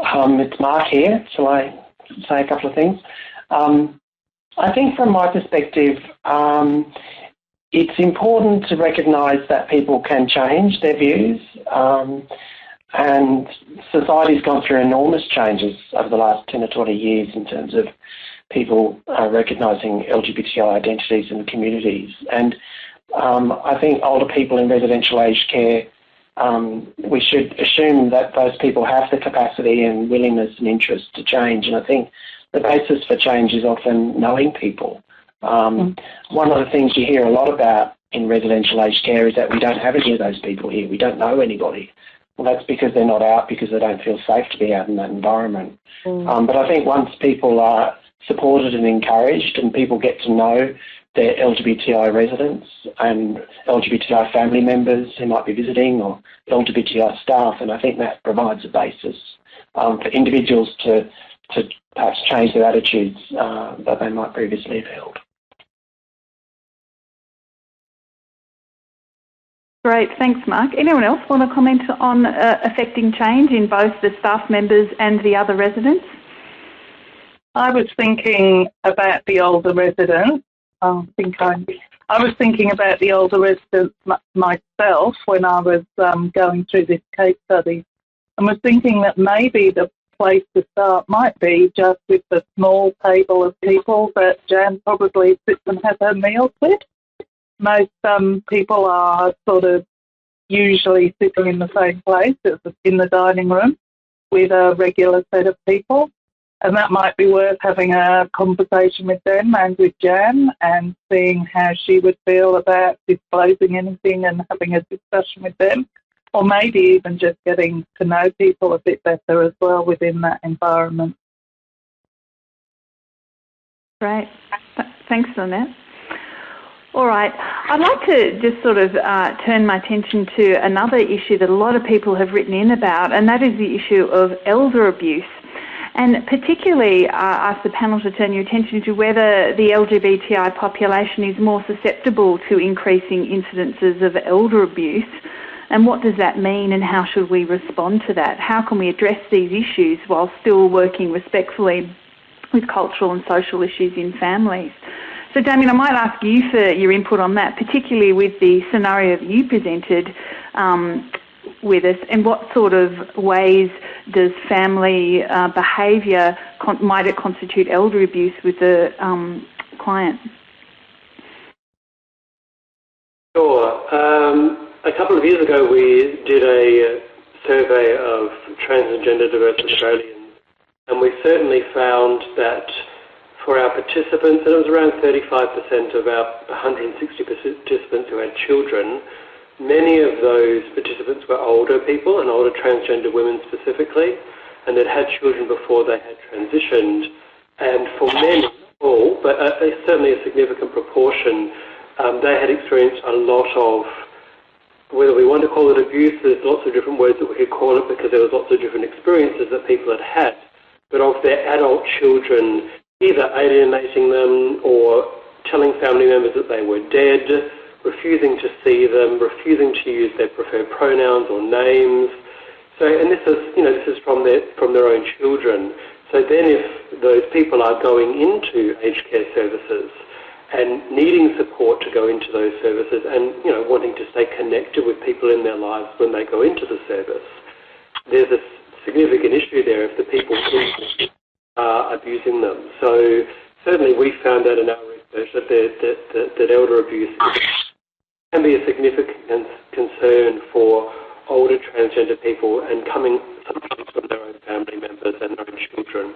Um, it's Mark here. Shall I say a couple of things? Um, I think from my perspective, um, it's important to recognise that people can change their views, um, and society's gone through enormous changes over the last ten or twenty years in terms of people uh, recognising L G B T I identities in the communities. And um, I think older people in residential aged care, um, we should assume that those people have the capacity and willingness and interest to change. And I think the basis for change is often knowing people. Um, mm. One of the things you hear a lot about in residential aged care is that we don't have any of those people here. We don't know anybody. Well, that's because they're not out, because they don't feel safe to be out in that environment. Mm. Um, but I think once people are supported and encouraged and people get to know their L G B T I residents and L G B T I family members who might be visiting, or L G B T I staff, and I think that provides a basis um, for individuals to, to perhaps change their attitudes uh, that they might previously have held. Great, thanks, Mark. Anyone else want to comment on uh, affecting change in both the staff members and the other residents? I was thinking about the older residents. I think I, I was thinking about the older residents m- myself when I was um, going through this case study, and was thinking that maybe the place to start might be just with the small table of people that Jan probably sits and has her meals with. Most um, people are sort of usually sitting in the same place, in the dining room, with a regular set of people. And that might be worth having a conversation with them and with Jan and seeing how she would feel about disclosing anything and having a discussion with them. Or maybe even just getting to know people a bit better as well within that environment. Great. Thanks, Lynette. All right. I'd like to just sort of uh, turn my attention to another issue that a lot of people have written in about, and that is the issue of elder abuse. And particularly uh, ask the panel to turn your attention to whether the L G B T I population is more susceptible to increasing incidences of elder abuse, and what does that mean and how should we respond to that? How can we address these issues while still working respectfully with cultural and social issues in families? So, Damien, I might ask you for your input on that, particularly with the scenario that you presented um, with us, and what sort of ways does family uh, behaviour, con- might it constitute elder abuse with the um, client? Sure. Um, a couple of years ago we did a survey of trans and gender diverse Australians, and we certainly found that for our participants, and it was around thirty-five percent of our one hundred sixty participants who had children, many of those participants were older people, and older transgender women specifically, and had had children before they had transitioned. And for many, not all, but uh, certainly a significant proportion, um, they had experienced a lot of, whether we want to call it abuse, there's lots of different words that we could call it because there was lots of different experiences that people had had, but of their adult children either alienating them or telling family members that they were dead, refusing to see them, refusing to use their preferred pronouns or names. So, and this is, you know, this is from their from their own children. So then, if those people are going into aged care services and needing support to go into those services, and you know, wanting to stay connected with people in their lives when they go into the service, there's a significant issue there if the people are abusing them. So certainly, we found out in our research that there, that, that, that elder abuse is can be a significant concern for older transgender people and coming sometimes from their own family members and their own children.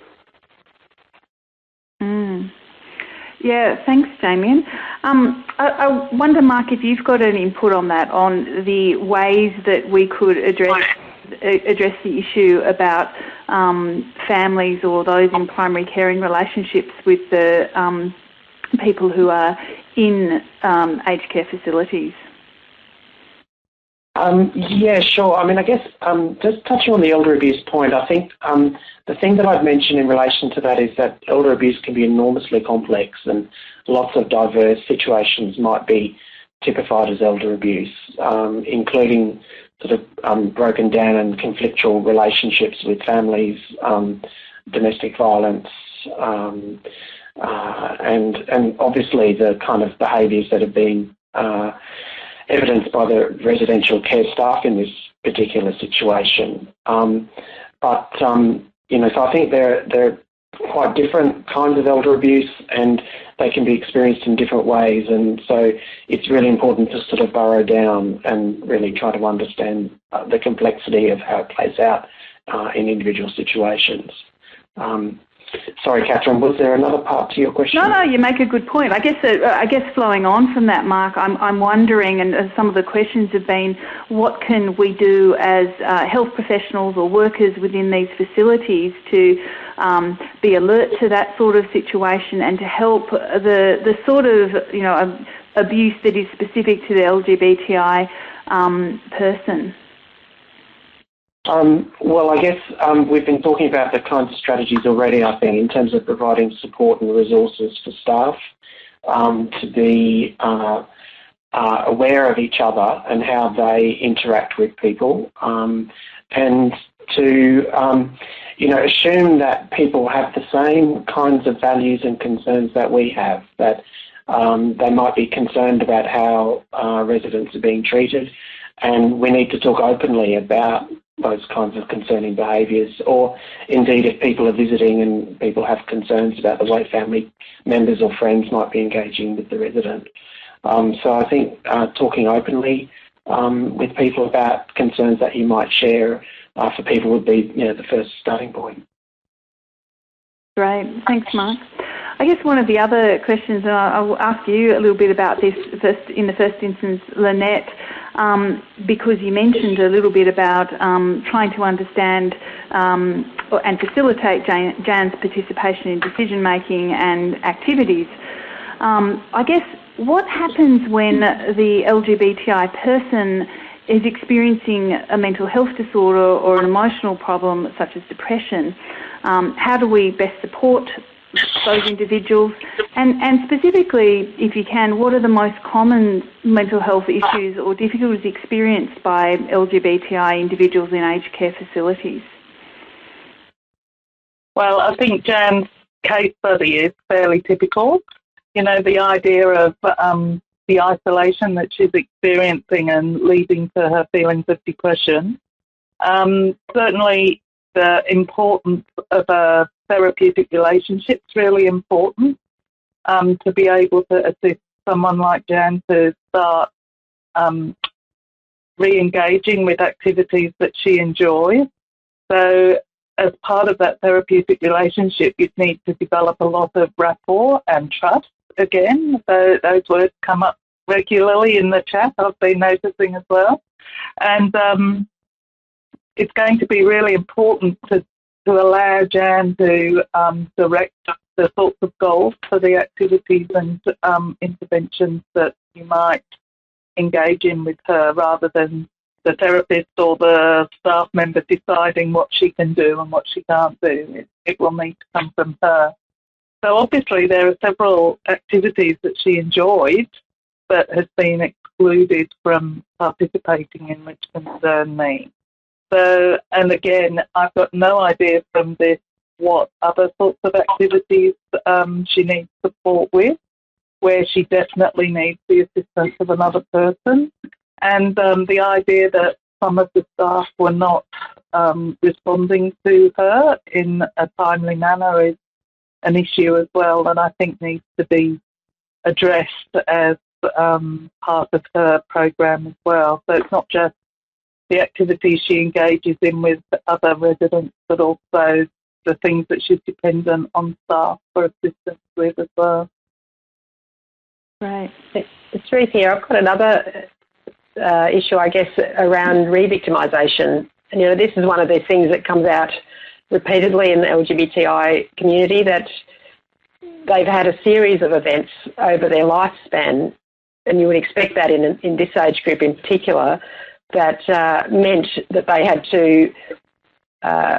Mm. Yeah, thanks, Damien. Um, I, I wonder, Mark, if you've got an input on that, on the ways that we could address address the issue about um, families or those in primary caring relationships with the um, people who are in um, aged care facilities. Um, yeah, sure. I mean, I guess um, just touching on the elder abuse point, I think um, the thing that I'd mention in relation to that is that elder abuse can be enormously complex, and lots of diverse situations might be typified as elder abuse, um, including sort of um, broken down and conflictual relationships with families, um, domestic violence, um, uh, and and obviously the kind of behaviours that have been uh, evidenced by the residential care staff in this particular situation. Um, but um, you know, so I think they're they're quite different kinds of elder abuse, and they can be experienced in different ways. And so it's really important to sort of burrow down and really try to understand uh, the complexity of how it plays out uh, in individual situations. Um, sorry, Catherine, was there another part to your question? No, no, you make a good point. I guess, uh, I guess flowing on from that, Mark, I'm, I'm wondering, and uh, some of the questions have been, what can we do as uh, health professionals or workers within these facilities to um, be alert to that sort of situation and to help the the sort of, you know, ab- abuse that is specific to the L G B T I um, person? Um, well, I guess um, we've been talking about the kinds of strategies already, I think, in terms of providing support and resources for staff um, to be uh, uh, aware of each other and how they interact with people, um, and to, um, you know, assume that people have the same kinds of values and concerns that we have, that um, they might be concerned about how uh, residents are being treated, and we need to talk openly about those kinds of concerning behaviours, or indeed if people are visiting and people have concerns about the way family members or friends might be engaging with the resident. Um, so I think uh, talking openly um, with people about concerns that you might share uh, for people would be, you know, the first starting point. Great. Thanks, Mark. I guess one of the other questions, and I'll ask you a little bit about this first, in the first instance, Lynette, um, because you mentioned a little bit about um, trying to understand um, and facilitate Jan, Jan's participation in decision-making and activities. Um, I guess what happens when the L G B T I person is experiencing a mental health disorder or an emotional problem such as depression? Um, how do we best support those individuals? And, and specifically, if you can, what are the most common mental health issues or difficulties experienced by L G B T I individuals in aged care facilities? Well, I think Jan's case study is fairly typical. You know, the idea of um, the isolation that she's experiencing and leading to her feelings of depression. Um, certainly the importance of a therapeutic relationship is really important um, to be able to assist someone like Jan to start um, re-engaging with activities that she enjoys. So as part of that therapeutic relationship, you need to develop a lot of rapport and trust again. So those words come up regularly in the chat, I've been noticing as well. And um, it's going to be really important to, to allow Jan to um, direct the sorts of goals for the activities and um, interventions that you might engage in with her, rather than the therapist or the staff member deciding what she can do and what she can't do. It, it will need to come from her. So obviously there are several activities that she enjoyed but has been excluded from participating in, which concern me. So, and again, I've got no idea from this what other sorts of activities um, she needs support with, where she definitely needs the assistance of another person. And um, the idea that some of the staff were not um, responding to her in a timely manner is an issue as well, that I think needs to be addressed as um, part of her program as well. So it's not just the activities she engages in with other residents, but also the things that she's dependent on staff for assistance with as well. Right. It's Ruth here. I've got another uh, issue, I guess, around re-victimisation. And, you know, this is one of those things that comes out repeatedly in the L G B T I community, that they've had a series of events over their lifespan, and you would expect that in, in this age group in particular, that uh, meant that they had to uh,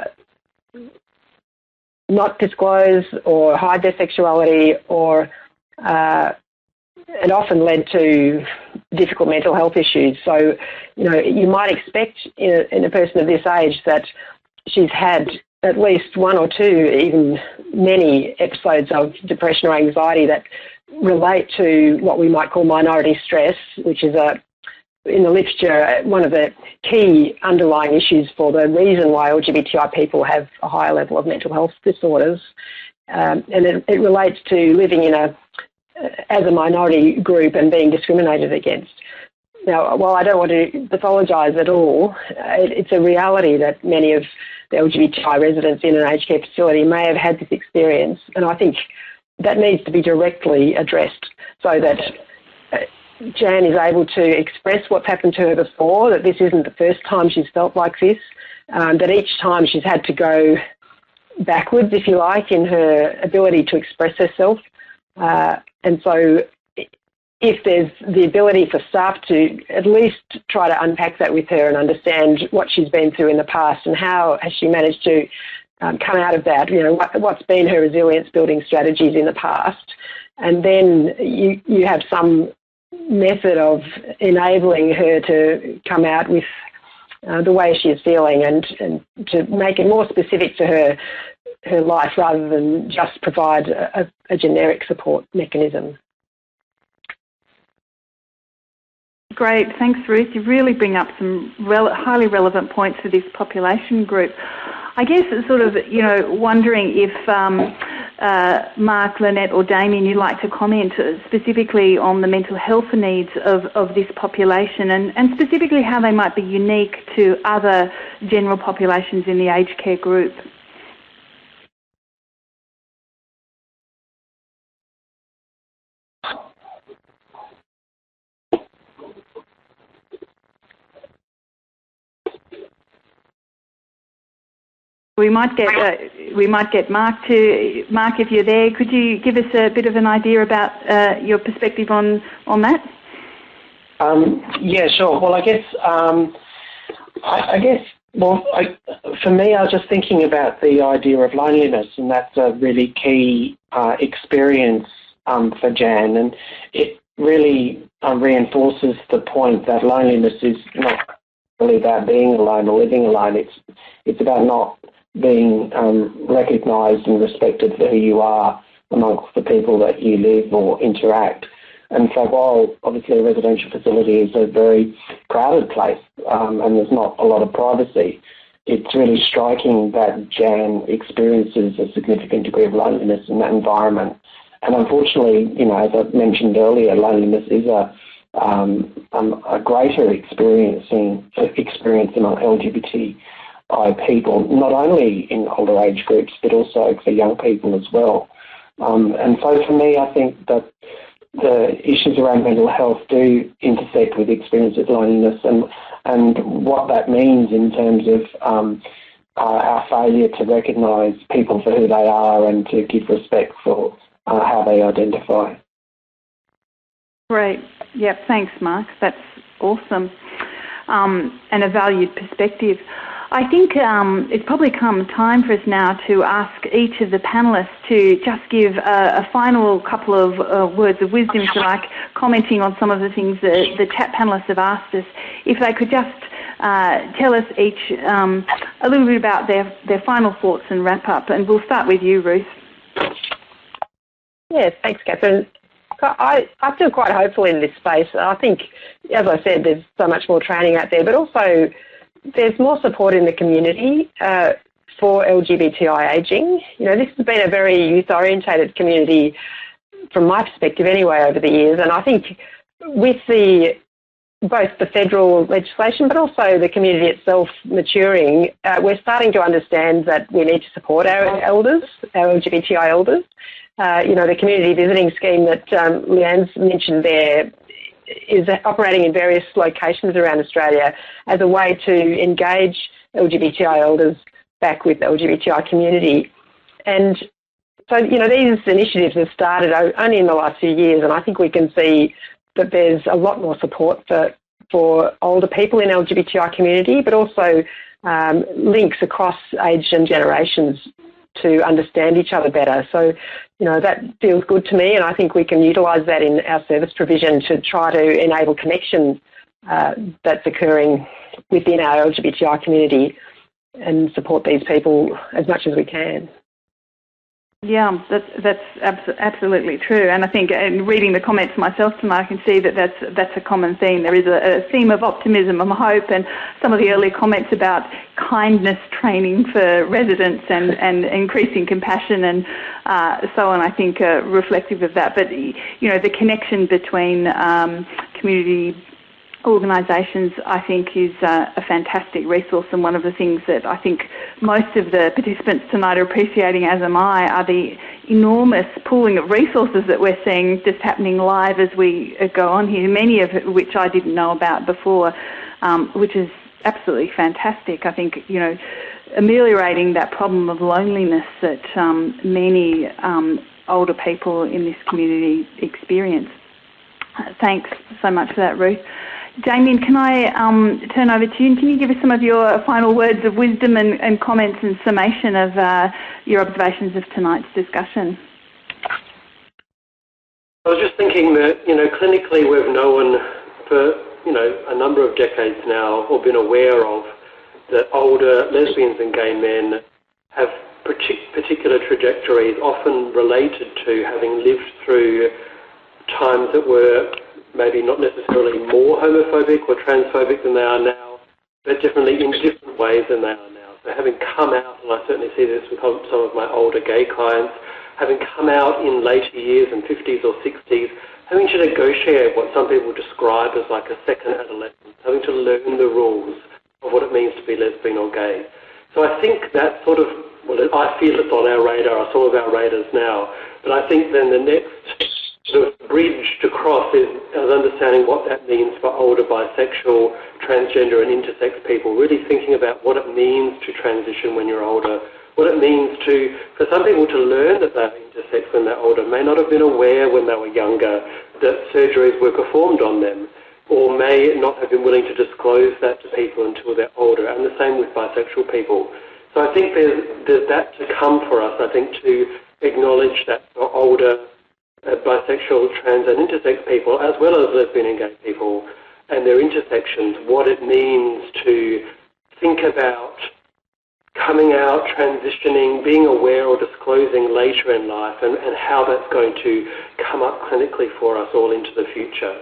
not disclose or hide their sexuality or uh, it often led to difficult mental health issues. So, you know, you might expect in a, in a person of this age that she's had at least one or two, even many episodes of depression or anxiety that relate to what we might call minority stress, which is a in the literature, one of the key underlying issues for the reason why L G B T I people have a higher level of mental health disorders. Um, and it, it relates to living in a, as a minority group and being discriminated against. Now, while I don't want to pathologise at all, it, it's a reality that many of the L G B T I residents in an aged care facility may have had this experience, and I think that needs to be directly addressed so that uh, Jan is able to express what's happened to her before, that this isn't the first time she's felt like this, um, that each time she's had to go backwards, if you like, in her ability to express herself. Uh, and so if there's the ability for staff to at least try to unpack that with her and understand what she's been through in the past and how has she managed to um, come out of that, you know, what, what's been her resilience building strategies in the past, and then you, you have some method of enabling her to come out with uh, the way she is feeling and, and to make it more specific to her her life rather than just provide a, a generic support mechanism. Great, thanks Ruth. You really bring up some rel- highly relevant points for this population group. I guess it's sort of, you know, wondering if um, uh, Mark, Lynette or Damien, you'd like to comment specifically on the mental health needs of, of this population and, and specifically how they might be unique to other general populations in the aged care group. We might get uh, we might get Mark to Mark if you're there. Could you give us a bit of an idea about uh, your perspective on on that? Um, yeah, sure. Well, I guess um, I, I guess well, I, for me, I was just thinking about the idea of loneliness, and that's a really key uh, experience um, for Jan, and it really uh, reinforces the point that loneliness is not really about being alone or living alone. It's it's about not being um, recognised and respected for who you are amongst the people that you live or interact. And so while obviously a residential facility is a very crowded place um, and there's not a lot of privacy, it's really striking that Jan experiences a significant degree of loneliness in that environment. And unfortunately, you know, as I mentioned earlier, loneliness is a um, um, a greater experiencing experience among L G B T I people, not only in older age groups, but also for young people as well. Um, and so for me, I think that the issues around mental health do intersect with the experience of loneliness and, and what that means in terms of um, uh, our failure to recognise people for who they are and to give respect for uh, how they identify. Great. Yep, thanks, Mark. That's awesome. Um, and a valued perspective. I think um, it's probably come time for us now to ask each of the panellists to just give a, a final couple of uh, words of wisdom, if you like, commenting on some of the things that the chat panellists have asked us. If they could just uh, tell us each um, a little bit about their, their final thoughts and wrap up. And we'll start with you, Ruth. Yes, thanks, Catherine. I, I feel quite hopeful in this space. I think, as I said, there's so much more training out there, but also there's more support in the community uh, for L G B T I ageing. You know, this has been a very youth-orientated community from my perspective anyway over the years, and I think with the both the federal legislation but also the community itself maturing, uh, we're starting to understand that we need to support our elders, our L G B T I elders. Uh, you know, the community visiting scheme that um, Leanne's mentioned there is operating in various locations around Australia as a way to engage L G B T I elders back with the L G B T I community. And so, you know, these initiatives have started only in the last few years, and I think we can see that there's a lot more support for, for older people in L G B T I community, but also um, links across age and generations to understand each other better. So, you know, that feels good to me, and I think we can utilise that in our service provision to try to enable connection uh, that's occurring within our L G B T I community and support these people as much as we can. Yeah, that's that's abs- absolutely true, and I think in reading the comments myself tonight, I can see that that's that's a common theme. There is a, a theme of optimism and hope, and some of the early comments about kindness training for residents and, and increasing compassion and uh, so on, I think are reflective of that. But you know, the connection between um, community organisations, I think, is uh, a fantastic resource, and one of the things that I think most of the participants tonight are appreciating, as am I, are the enormous pooling of resources that we're seeing just happening live as we go on here, many of which I didn't know about before, um, which is absolutely fantastic. I think, you know, ameliorating that problem of loneliness that um, many um, older people in this community experience. Uh, thanks so much for that, Ruth. Damien, can I um, turn over to you, and can you give us some of your final words of wisdom and, and comments and summation of uh, your observations of tonight's discussion? I was just thinking that, you know, clinically we've known for, you know, a number of decades now, or been aware of, that older lesbians and gay men have particular trajectories often related to having lived through times that were maybe not necessarily more homophobic or transphobic than they are now, but definitely in different ways than they are now. So having come out, and I certainly see this with some of my older gay clients, having come out in later years, in fifties or sixties, having to negotiate what some people describe as like a second adolescence, having to learn the rules of what it means to be lesbian or gay. So I think that sort of, well, I feel it's on our radar, or some of our radars now, but I think then the next sort of bridge to cross is, is understanding what that means for older bisexual, transgender and intersex people, really thinking about what it means to transition when you're older, what it means to, for some people to learn that they're intersex when they're older, may not have been aware when they were younger that surgeries were performed on them, or may not have been willing to disclose that to people until they're older, and the same with bisexual people. So I think there's, there's that to come for us, I think, to acknowledge that for older Uh, bisexual, trans and intersex people, as well as lesbian and gay people and their intersections, what it means to think about coming out, transitioning, being aware or disclosing later in life, and, and how that's going to come up clinically for us all into the future.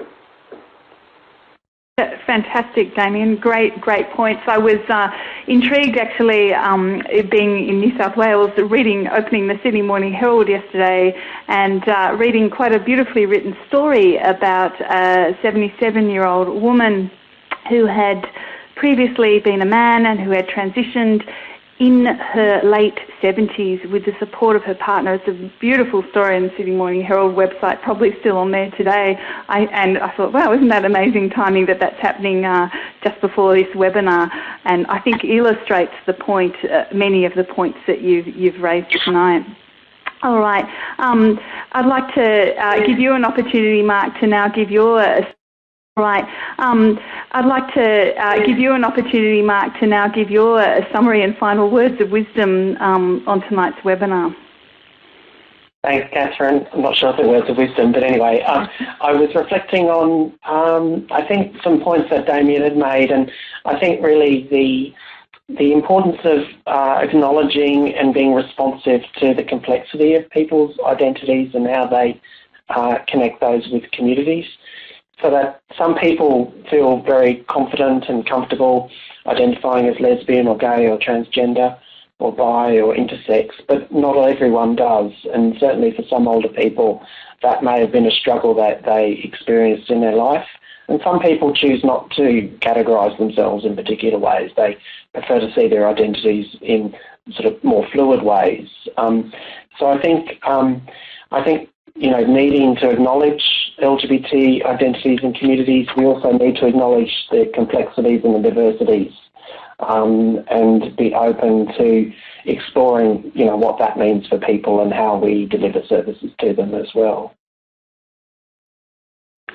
Fantastic, Damien. Great, great points. I was uh, intrigued, actually, um, being in New South Wales, reading, opening the Sydney Morning Herald yesterday, and uh, reading quite a beautifully written story about a seventy-seven-year-old woman who had previously been a man and who had transitioned in her late seventies with the support of her partner. It's a beautiful story on the Sydney Morning Herald website, probably still on there today. I, and I thought, wow, isn't that amazing timing that that's happening uh, just before this webinar? And I think illustrates the point, uh, many of the points that you've, you've raised tonight. All right. Um, I'd like to uh, give you an opportunity, Mark, to now give your... Uh, Right. Um, I'd like to uh, give you an opportunity, Mark, to now give your uh, summary and final words of wisdom um, on tonight's webinar. Thanks, Catherine. I'm not sure if they're words of wisdom, but anyway, um, I was reflecting on, um, I think, some points that Damien had made, and I think really the the importance of uh, acknowledging and being responsive to the complexity of people's identities and how they uh, connect those with communities. So that some people feel very confident and comfortable identifying as lesbian or gay or transgender or bi or intersex, but not everyone does. And certainly for some older people, that may have been a struggle that they experienced in their life. And some people choose not to categorise themselves in particular ways. They prefer to see their identities in sort of more fluid ways. Um, so I think, um, I think, you know, needing to acknowledge L G B T identities and communities, we also need to acknowledge the complexities and the diversities, um, and be open to exploring, you know, what that means for people and how we deliver services to them as well.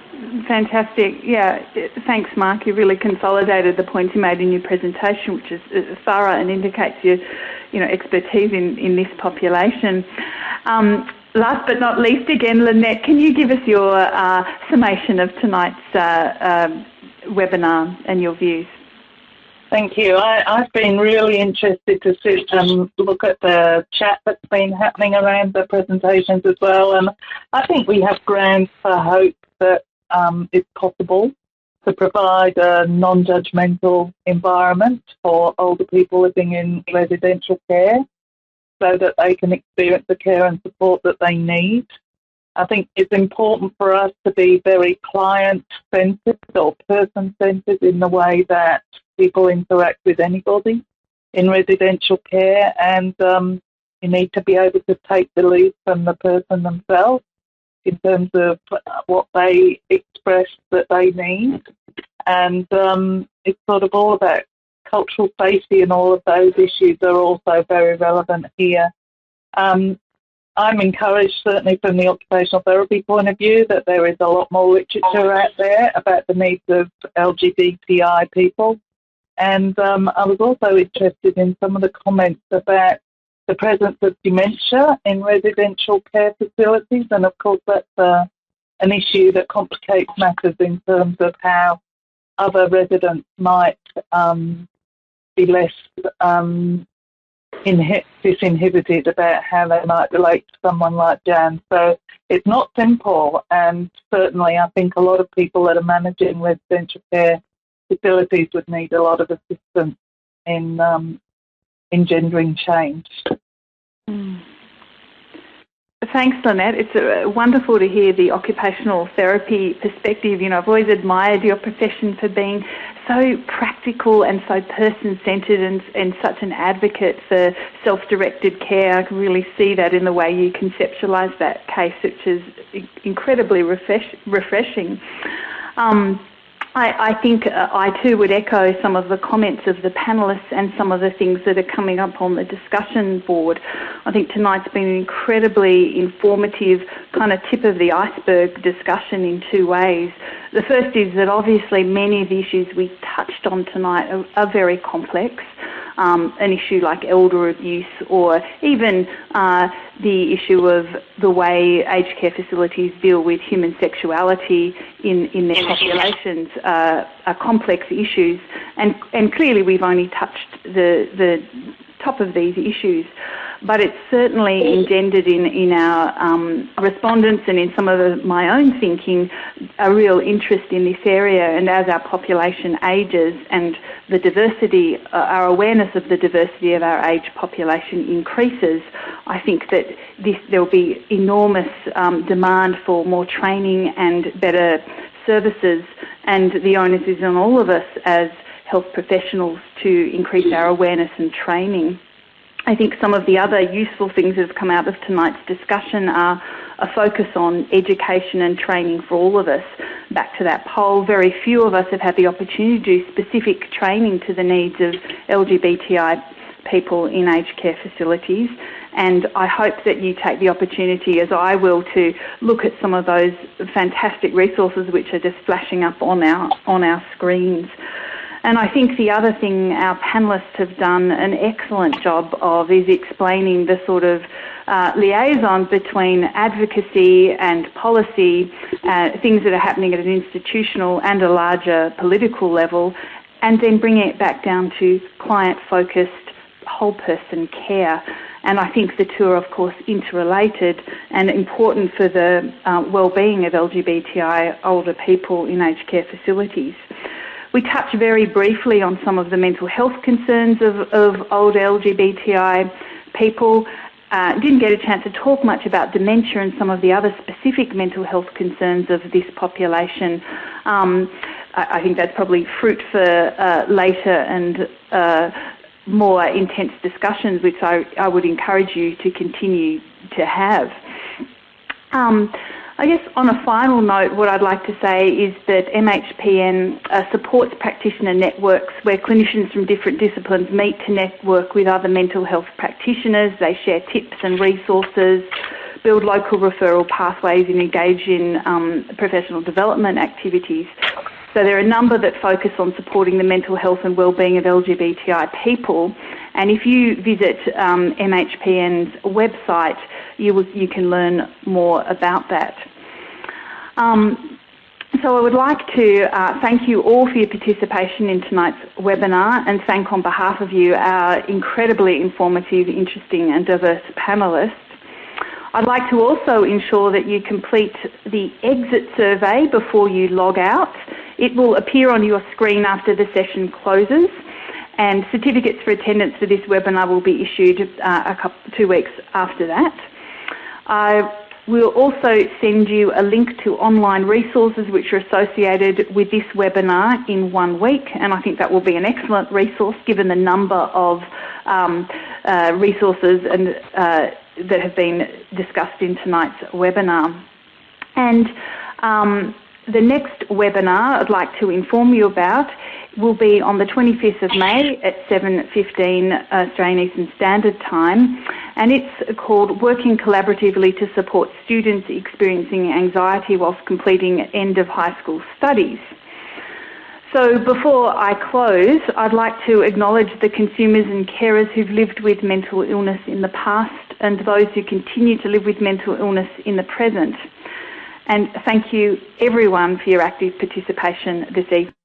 Fantastic. Yeah, thanks, Mark. You really consolidated the points you made in your presentation, which is thorough and indicates your, you know, expertise in, in this population. Um, last but not least, again, Lynette, can you give us your uh, summation of tonight's uh, uh, webinar and your views? Thank you. I, I've been really interested to sit and look at the chat that's been happening around the presentations as well, and I think we have grounds for hope that um, it's possible to provide a non-judgmental environment for older people living in residential care so that they can experience the care and support that they need. I think it's important for us to be very client-centred or person-centred in the way that people interact with anybody in residential care, and um, you need to be able to take the lead from the person themselves in terms of what they express that they need. And um, it's sort of all about cultural safety, and all of those issues are also very relevant here. Um, I'm encouraged, certainly from the occupational therapy point of view, that there is a lot more literature out there about the needs of L G B T I people. And um, I was also interested in some of the comments about the presence of dementia in residential care facilities. And of course, that's uh, an issue that complicates matters in terms of how other residents might um, be less um, inhi- disinhibited about how they might relate to someone like Jan. So it's not simple. And certainly I think a lot of people that are managing residential care facilities would need a lot of assistance in um, engendering change. Mm. Thanks, Lynette. It's uh, wonderful to hear the occupational therapy perspective. You know, I've always admired your profession for being so practical and so person-centred and, and such an advocate for self-directed care. I can really see that in the way you conceptualise that case, which is incredibly refresh- refreshing. Um, I, I think uh, I too would echo some of the comments of the panellists and some of the things that are coming up on the discussion board. I think tonight's been an incredibly informative kind of tip of the iceberg discussion in two ways. The first is that obviously many of the issues we touched on tonight are, are very complex. Um, an issue like elder abuse, or even uh, the issue of the way aged care facilities deal with human sexuality in, in their populations uh, are complex issues. And, and clearly we've only touched the, the top of these issues. But it's certainly engendered in, in our um, respondents and in some of the, my own thinking a real interest in this area. And as our population ages and the diversity, uh, our awareness of the diversity of our age population increases, I think that this, there will be enormous um, demand for more training and better services, and the onus is on all of us as health professionals to increase our awareness and training. I think some of the other useful things that have come out of tonight's discussion are a focus on education and training for all of us. Back to that poll, very few of us have had the opportunity to do specific training to the needs of L G B T I people in aged care facilities. And I hope that you take the opportunity, as I will, to look at some of those fantastic resources which are just flashing up on our, on our screens. And I think the other thing our panellists have done an excellent job of is explaining the sort of uh, liaison between advocacy and policy, uh, things that are happening at an institutional and a larger political level, and then bringing it back down to client-focused, whole-person care. And I think the two are, of course, interrelated and important for the uh, well-being of L G B T I older people in aged care facilities. We touched very briefly on some of the mental health concerns of, of older L G B T I people. Uh, didn't get a chance to talk much about dementia and some of the other specific mental health concerns of this population. Um, I, I think that's probably fruit for uh, later and uh, more intense discussions, which I, I would encourage you to continue to have. Um, I guess on a final note, what I'd like to say is that M H P N uh, supports practitioner networks where clinicians from different disciplines meet to network with other mental health practitioners. They share tips and resources build local referral pathways and engage in um, professional development activities. So there are a number that focus on supporting the mental health and wellbeing of L G B T I people. And if you visit um, M H P N's website, you, will, you can learn more about that. Um, so I would like to uh, thank you all for your participation in tonight's webinar and thank on behalf of you our incredibly informative, interesting and diverse panellists. I'd like to also ensure that you complete the exit survey before you log out. It will appear on your screen after the session closes, and certificates for attendance for this webinar will be issued uh, a couple, two weeks after that. I will also send you a link to online resources which are associated with this webinar in one week, and I think that will be an excellent resource given the number of um, uh, resources and uh, that have been discussed in tonight's webinar. And um, the next webinar I'd like to inform you about will be on the twenty-fifth of May at seven fifteen Australian Eastern Standard Time, and it's called Working Collaboratively to Support Students Experiencing Anxiety Whilst Completing End of High School Studies. So before I close, I'd like to acknowledge the consumers and carers who've lived with mental illness in the past and those who continue to live with mental illness in the present. And thank you everyone for your active participation this evening.